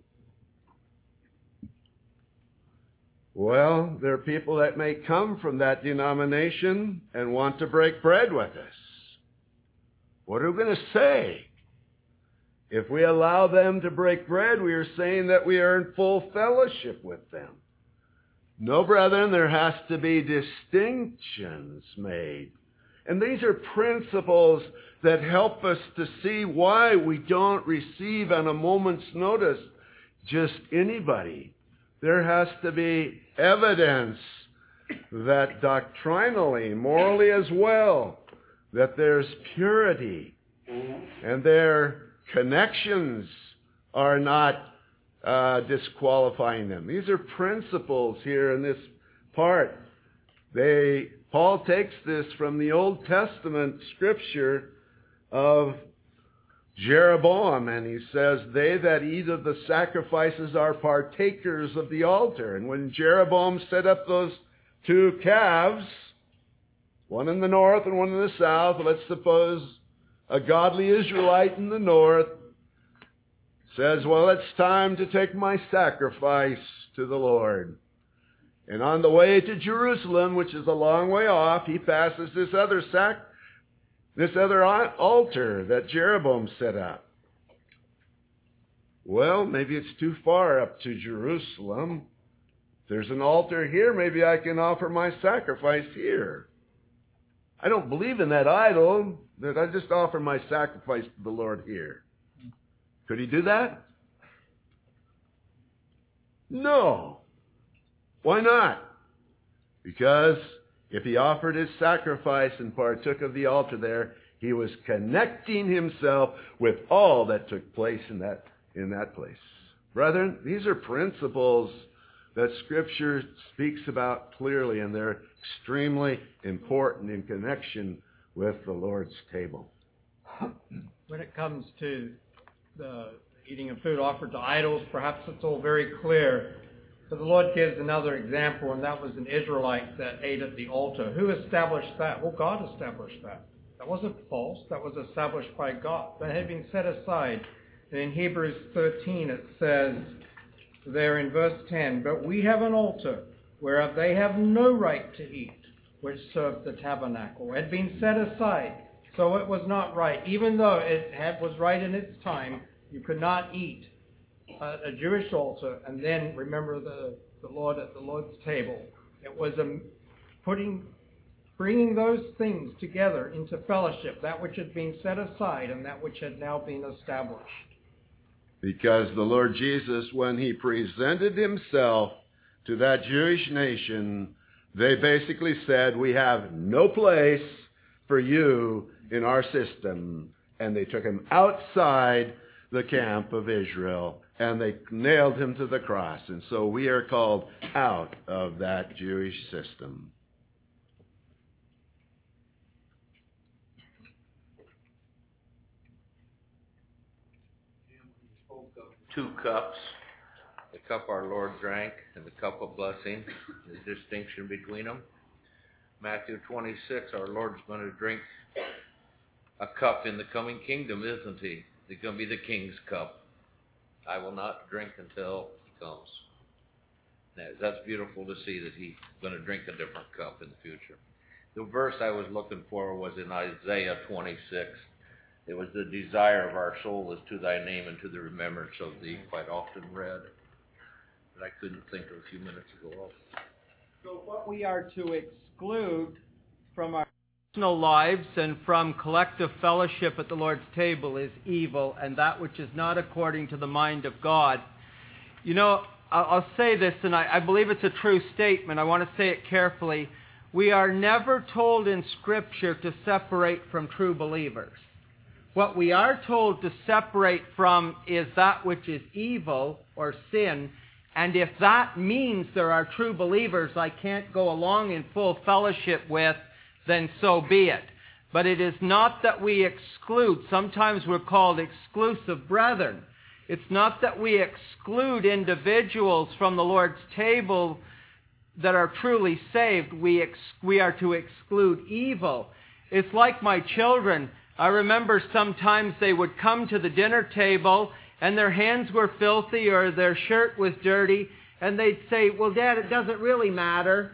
Well, there are people that may come from that denomination and want to break bread with us. What are we going to say? If we allow them to break bread, we are saying that we are in full fellowship with them. No, brethren, there has to be distinctions made. And these are principles that help us to see why we don't receive on a moment's notice just anybody. There has to be evidence that doctrinally, morally as well, that there's purity and their connections are not uh, disqualifying them. These are principles here in this part. They Paul takes this from the Old Testament scripture of Jeroboam, and he says, they that eat of the sacrifices are partakers of the altar. And when Jeroboam set up those two calves, one in the north and one in the south, let's suppose a godly Israelite in the north says, well, it's time to take my sacrifice to the Lord. And on the way to Jerusalem, which is a long way off, he passes this other sac This other altar that Jeroboam set up. Well, maybe it's too far up to Jerusalem. If there's an altar here, maybe I can offer my sacrifice here. I don't believe in that idol, that I just offer my sacrifice to the Lord here. Could he do that? No. Why not? Because if he offered his sacrifice and partook of the altar there, he was connecting himself with all that took place in that, in that place. Brethren, these are principles that Scripture speaks about clearly, and they're extremely important in connection with the Lord's table. When it comes to the eating of food offered to idols, perhaps it's all very clear. But the Lord gives another example, and that was an Israelite that ate at the altar. Who established that? Well, God established that. That wasn't false. That was established by God. That had been set aside. And in Hebrews thirteen it says there in verse ten, "But we have an altar whereof they have no right to eat, which served the tabernacle." It had been set aside, so it was not right. Even though it had, was right in its time, you could not eat at a Jewish altar and then remember the, the Lord at the Lord's table. It was a putting, bringing those things together into fellowship, that which had been set aside and that which had now been established. Because the Lord Jesus, when he presented himself to that Jewish nation, they basically said, "We have no place for you in our system." And they took him outside the camp of Israel, and they nailed him to the cross. And so we are called out of that Jewish system. Two cups, the cup our Lord drank and the cup of blessing, the distinction between them. Matthew twenty-six, our Lord's going to drink a cup in the coming kingdom, isn't he? It's going to be the king's cup. I will not drink until he comes. Now, that's beautiful to see that he's going to drink a different cup in the future. The verse I was looking for was in Isaiah twenty-six. It was the desire of our soul is to thy name and to the remembrance of thee, quite often read. But I couldn't think of a few minutes ago. So what we are to exclude from our personal lives and from collective fellowship at the Lord's table is evil and that which is not according to the mind of God. You know, I'll say this, and I, I believe it's a true statement. I want to say it carefully. We are never told in Scripture to separate from true believers. What we are told to separate from is that which is evil or sin, and if that means there are true believers I can't go along in full fellowship with, then so be it. But it is not that we exclude. Sometimes we're called exclusive brethren. It's not that we exclude individuals from the Lord's table that are truly saved. We, ex- we are to exclude evil. It's like my children. I remember sometimes they would come to the dinner table and their hands were filthy or their shirt was dirty, and they'd say, "Well, Dad, it doesn't really matter."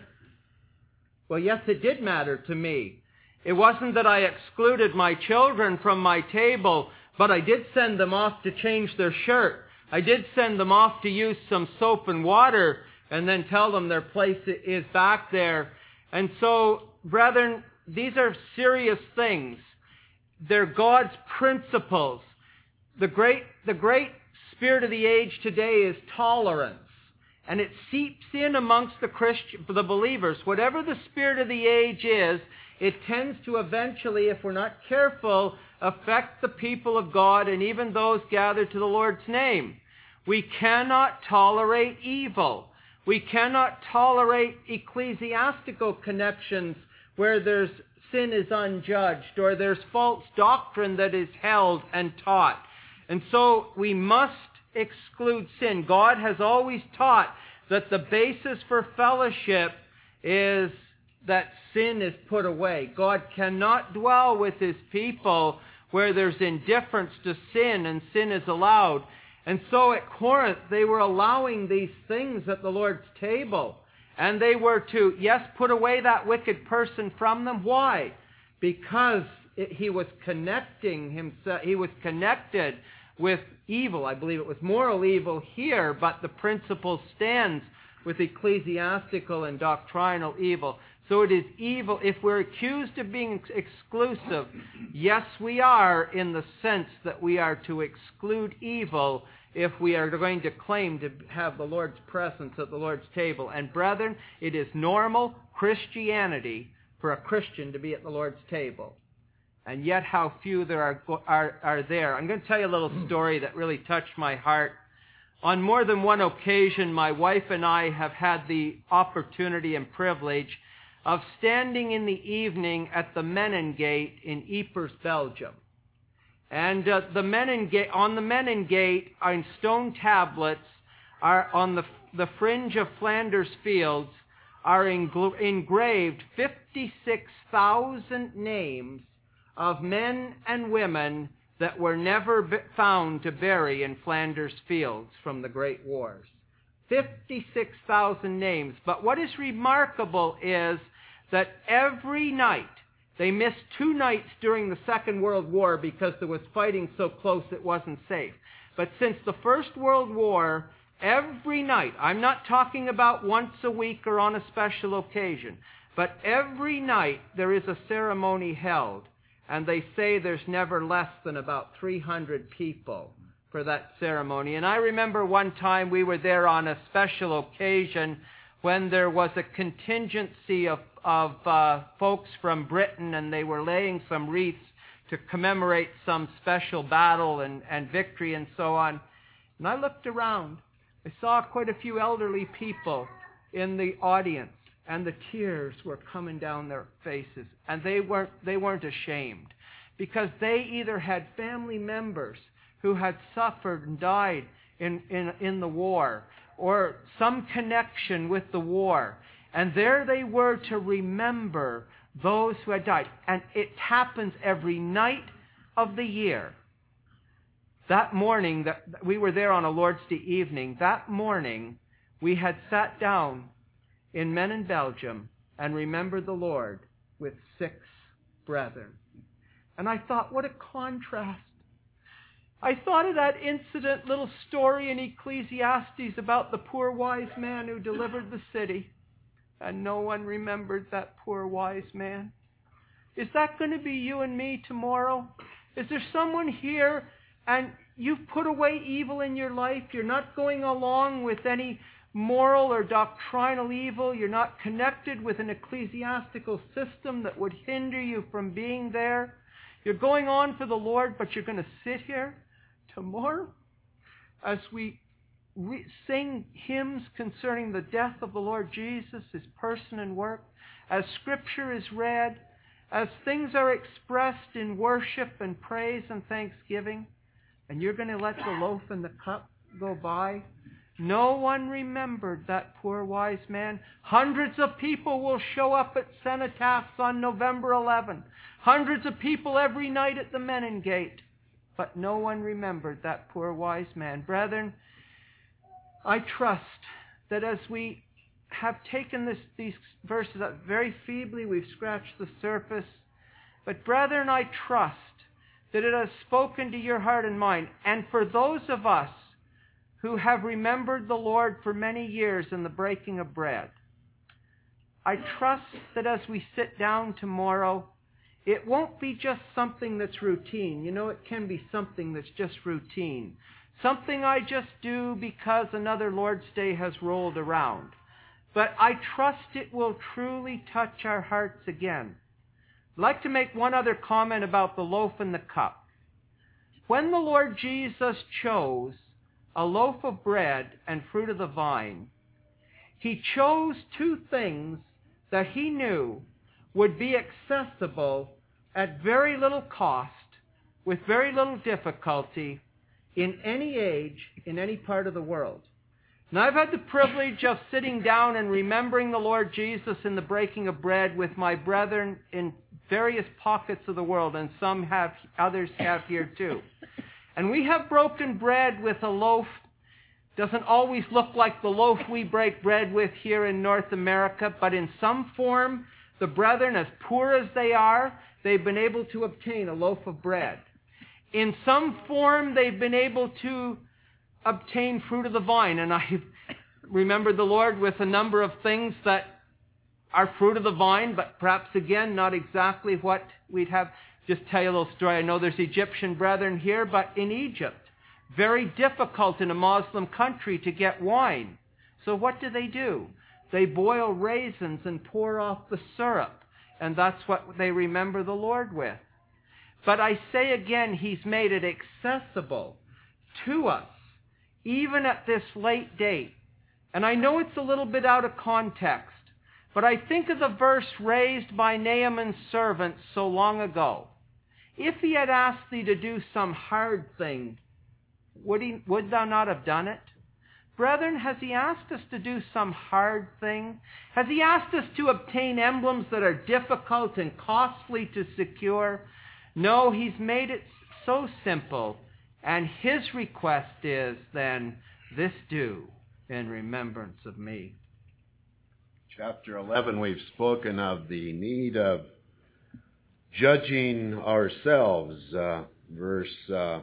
Well, yes, it did matter to me. It wasn't that I excluded my children from my table, but I did send them off to change their shirt. I did send them off to use some soap and water and then tell them their place is back there. And so, brethren, these are serious things. They're God's principles. The great, the great spirit of the age today is tolerance. And it seeps in amongst the Christian, the believers. Whatever the spirit of the age is, it tends to eventually, if we're not careful, affect the people of God and even those gathered to the Lord's name. We cannot tolerate evil. We cannot tolerate ecclesiastical connections where there's sin is unjudged or there's false doctrine that is held and taught. And so we must exclude sin. God has always taught that the basis for fellowship is that sin is put away. God cannot dwell with his people where there's indifference to sin and sin is allowed. And so at Corinth, they were allowing these things at the Lord's table. And they were to, yes, put away that wicked person from them. Why? Because it, he was connecting himself, he was connected with evil. I believe it was moral evil here, but the principle stands with ecclesiastical and doctrinal evil. So it is evil. If we're accused of being ex- exclusive, yes, we are in the sense that we are to exclude evil if we are going to claim to have the Lord's presence at the Lord's table. And brethren, it is normal Christianity for a Christian to be at the Lord's table. And yet how few there are, are, are there. I'm going to tell you a little story that really touched my heart. On more than one occasion, my wife and I have had the opportunity and privilege of standing in the evening at the Menengate in Ypres, Belgium. And uh, the Menengate, on the Menengate, on stone tablets, are on the, the fringe of Flanders Fields, are engl- engraved fifty-six thousand names of men and women that were never b- found to bury in Flanders Fields from the Great Wars. fifty-six thousand names. But what is remarkable is that every night, they missed two nights during the Second World War because there was fighting so close it wasn't safe. But since the First World War, every night, I'm not talking about once a week or on a special occasion, but every night there is a ceremony held. And they say there's never less than about three hundred people for that ceremony. And I remember one time we were there on a special occasion when there was a contingency of, of uh, folks from Britain, and they were laying some wreaths to commemorate some special battle and, and victory and so on. And I looked around. I saw quite a few elderly people in the audience, and the tears were coming down their faces. And they weren't, they weren't ashamed, because they either had family members who had suffered and died in, in, in the war, or some connection with the war. And there they were to remember those who had died. And it happens every night of the year. That morning, that we were there on a Lord's Day evening, that morning we had sat down in Menin, Belgium, and remembered the Lord with six brethren. And I thought, what a contrast. I thought of that incident, little story in Ecclesiastes about the poor wise man who delivered the city, and no one remembered that poor wise man. Is that going to be you and me tomorrow? Is there someone here and you've put away evil in your life? You're not going along with any moral or doctrinal evil. You're not connected with an ecclesiastical system that would hinder you from being there. You're going on for the Lord, but you're going to sit here tomorrow as we re- sing hymns concerning the death of the Lord Jesus, his person and work, as Scripture is read, as things are expressed in worship and praise and thanksgiving, and you're going to let the loaf and the cup go by? No one remembered that poor wise man. Hundreds of people will show up at cenotaphs on November eleventh. Hundreds of people every night at the Menengate. But no one remembered that poor wise man. Brethren, I trust that as we have taken this, these verses up very feebly, we've scratched the surface. But brethren, I trust that it has spoken to your heart and mind. And for those of us who have remembered the Lord for many years in the breaking of bread, I trust that as we sit down tomorrow, it won't be just something that's routine. You know, it can be something that's just routine. Something I just do because another Lord's Day has rolled around. But I trust it will truly touch our hearts again. I'd like to make one other comment about the loaf and the cup. When the Lord Jesus chose a loaf of bread and fruit of the vine, he chose two things that he knew would be accessible at very little cost, with very little difficulty, in any age, in any part of the world. Now, I've had the privilege of sitting down and remembering the Lord Jesus in the breaking of bread with my brethren in various pockets of the world, and some have, others have here too. And we have broken bread with a loaf. Doesn't always look like the loaf we break bread with here in North America, but in some form, the brethren, as poor as they are, they've been able to obtain a loaf of bread. In some form, they've been able to obtain fruit of the vine. And I remember the Lord with a number of things that our fruit of the vine, but perhaps again, not exactly what we'd have. Just tell you a little story. I know there's Egyptian brethren here, but in Egypt, very difficult in a Muslim country to get wine. So what do they do? They boil raisins and pour off the syrup, and that's what they remember the Lord with. But I say again, He's made it accessible to us, even at this late date. And I know it's a little bit out of context, but I think of the verse raised by Naaman's servant so long ago. If he had asked thee to do some hard thing, would, he, would thou not have done it? Brethren, has He asked us to do some hard thing? Has He asked us to obtain emblems that are difficult and costly to secure? No, He's made it so simple. And His request is then, this do in remembrance of me. Chapter eleven, we've spoken of the need of judging ourselves. Uh, verse uh,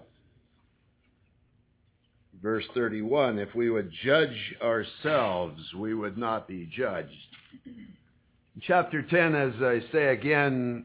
verse thirty-one, if we would judge ourselves, we would not be judged. In chapter ten, as I say again,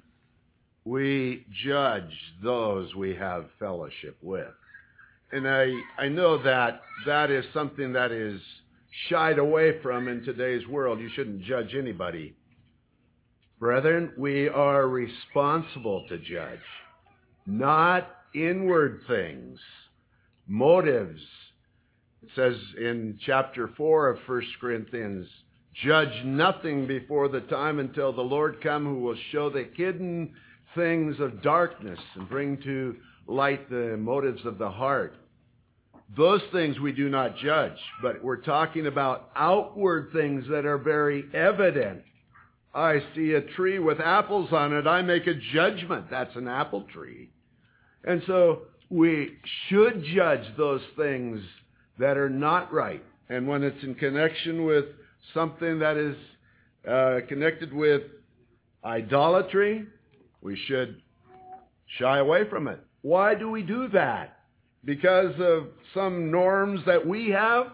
we judge those we have fellowship with. And I, I know that that is something that is shied away from in today's world. You shouldn't judge anybody. Brethren, we are responsible to judge, not inward things, motives. It says in chapter four of First Corinthians, judge nothing before the time until the Lord come, who will show the hidden things of darkness and bring to light the motives of the heart. Those things we do not judge, but we're talking about outward things that are very evident. I see a tree with apples on it, I make a judgment. That's an apple tree. And so we should judge those things that are not right. And when it's in connection with something that is uh, connected with idolatry, we should shy away from it. Why do we do that? Because of some norms that we have?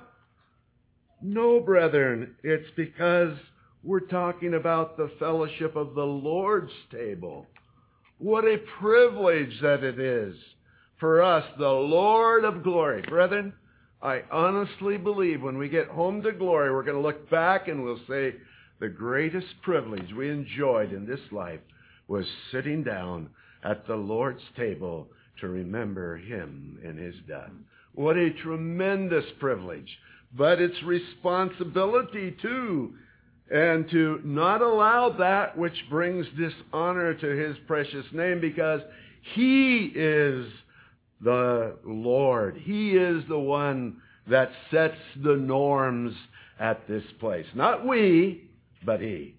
No, brethren. It's because we're talking about the fellowship of the Lord's table. What a privilege that it is for us, the Lord of glory. Brethren, I honestly believe when we get home to glory, we're going to look back and we'll say, the greatest privilege we enjoyed in this life was sitting down at the Lord's table to remember Him and His death. What a tremendous privilege. But it's responsibility too, and to not allow that which brings dishonor to His precious name, because He is the Lord. He is the one that sets the norms at this place. Not we, but He.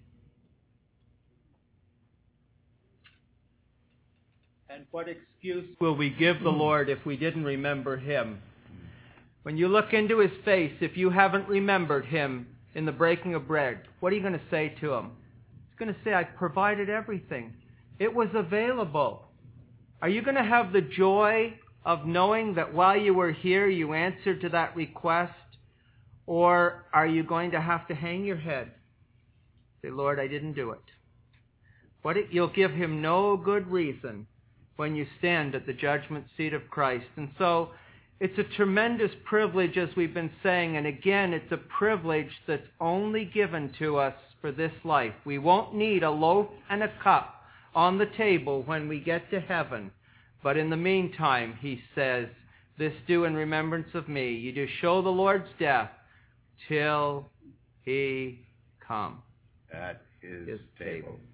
And what excuse will we give the Lord if we didn't remember Him? When you look into His face, if you haven't remembered Him in the breaking of bread, what are you going to say to Him? He's going to say, I provided everything. It was available. Are you going to have the joy of knowing that while you were here, you answered to that request? Or are you going to have to hang your head? Say, Lord, I didn't do it. But it, you'll give Him no good reason when you stand at the judgment seat of Christ. And so it's a tremendous privilege, as we've been saying, and again, it's a privilege that's only given to us for this life. We won't need a loaf and a cup on the table when we get to heaven. But in the meantime, He says, this do in remembrance of me. You do show the Lord's death till He come. At His, His table. table.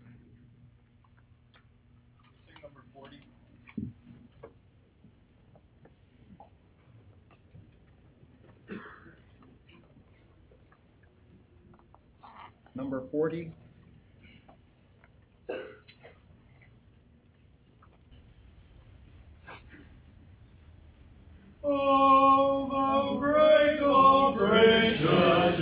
Number forty. Oh, the great, oh, gracious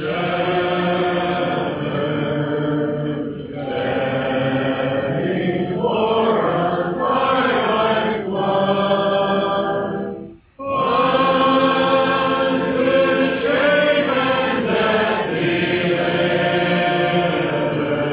shepherd, shedding for us thy life blood, unto shame and death delivered.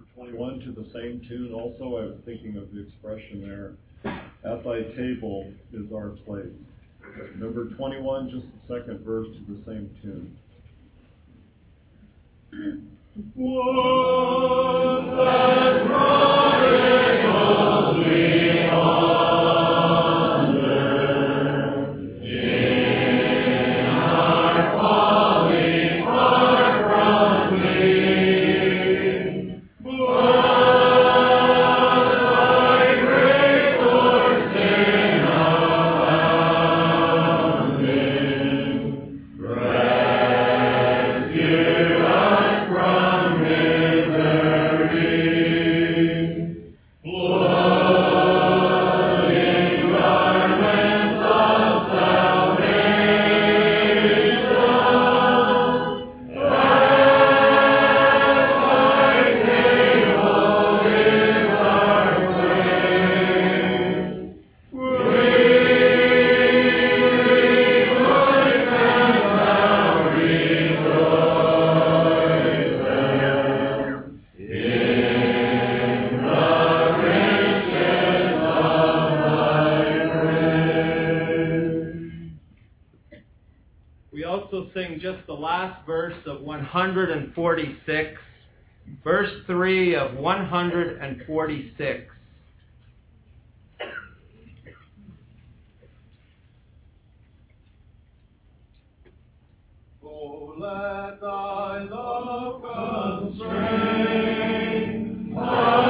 twenty-one to the same tune also? I was thinking of the expression there, at thy table is our place. Number twenty-one, just the second verse to the same tune. Once as prodigals we wander, in our folly far from thee, but thy grace for sin abounding, rescued us from misery. Clothed in garments of salvation, at thy table is our place. We rejoice as thou rejoicest in the riches of thy grace. We also sing just the last verse of one hundred forty-six, verse three of one hundred forty-six. Oh, let thy love constrain thy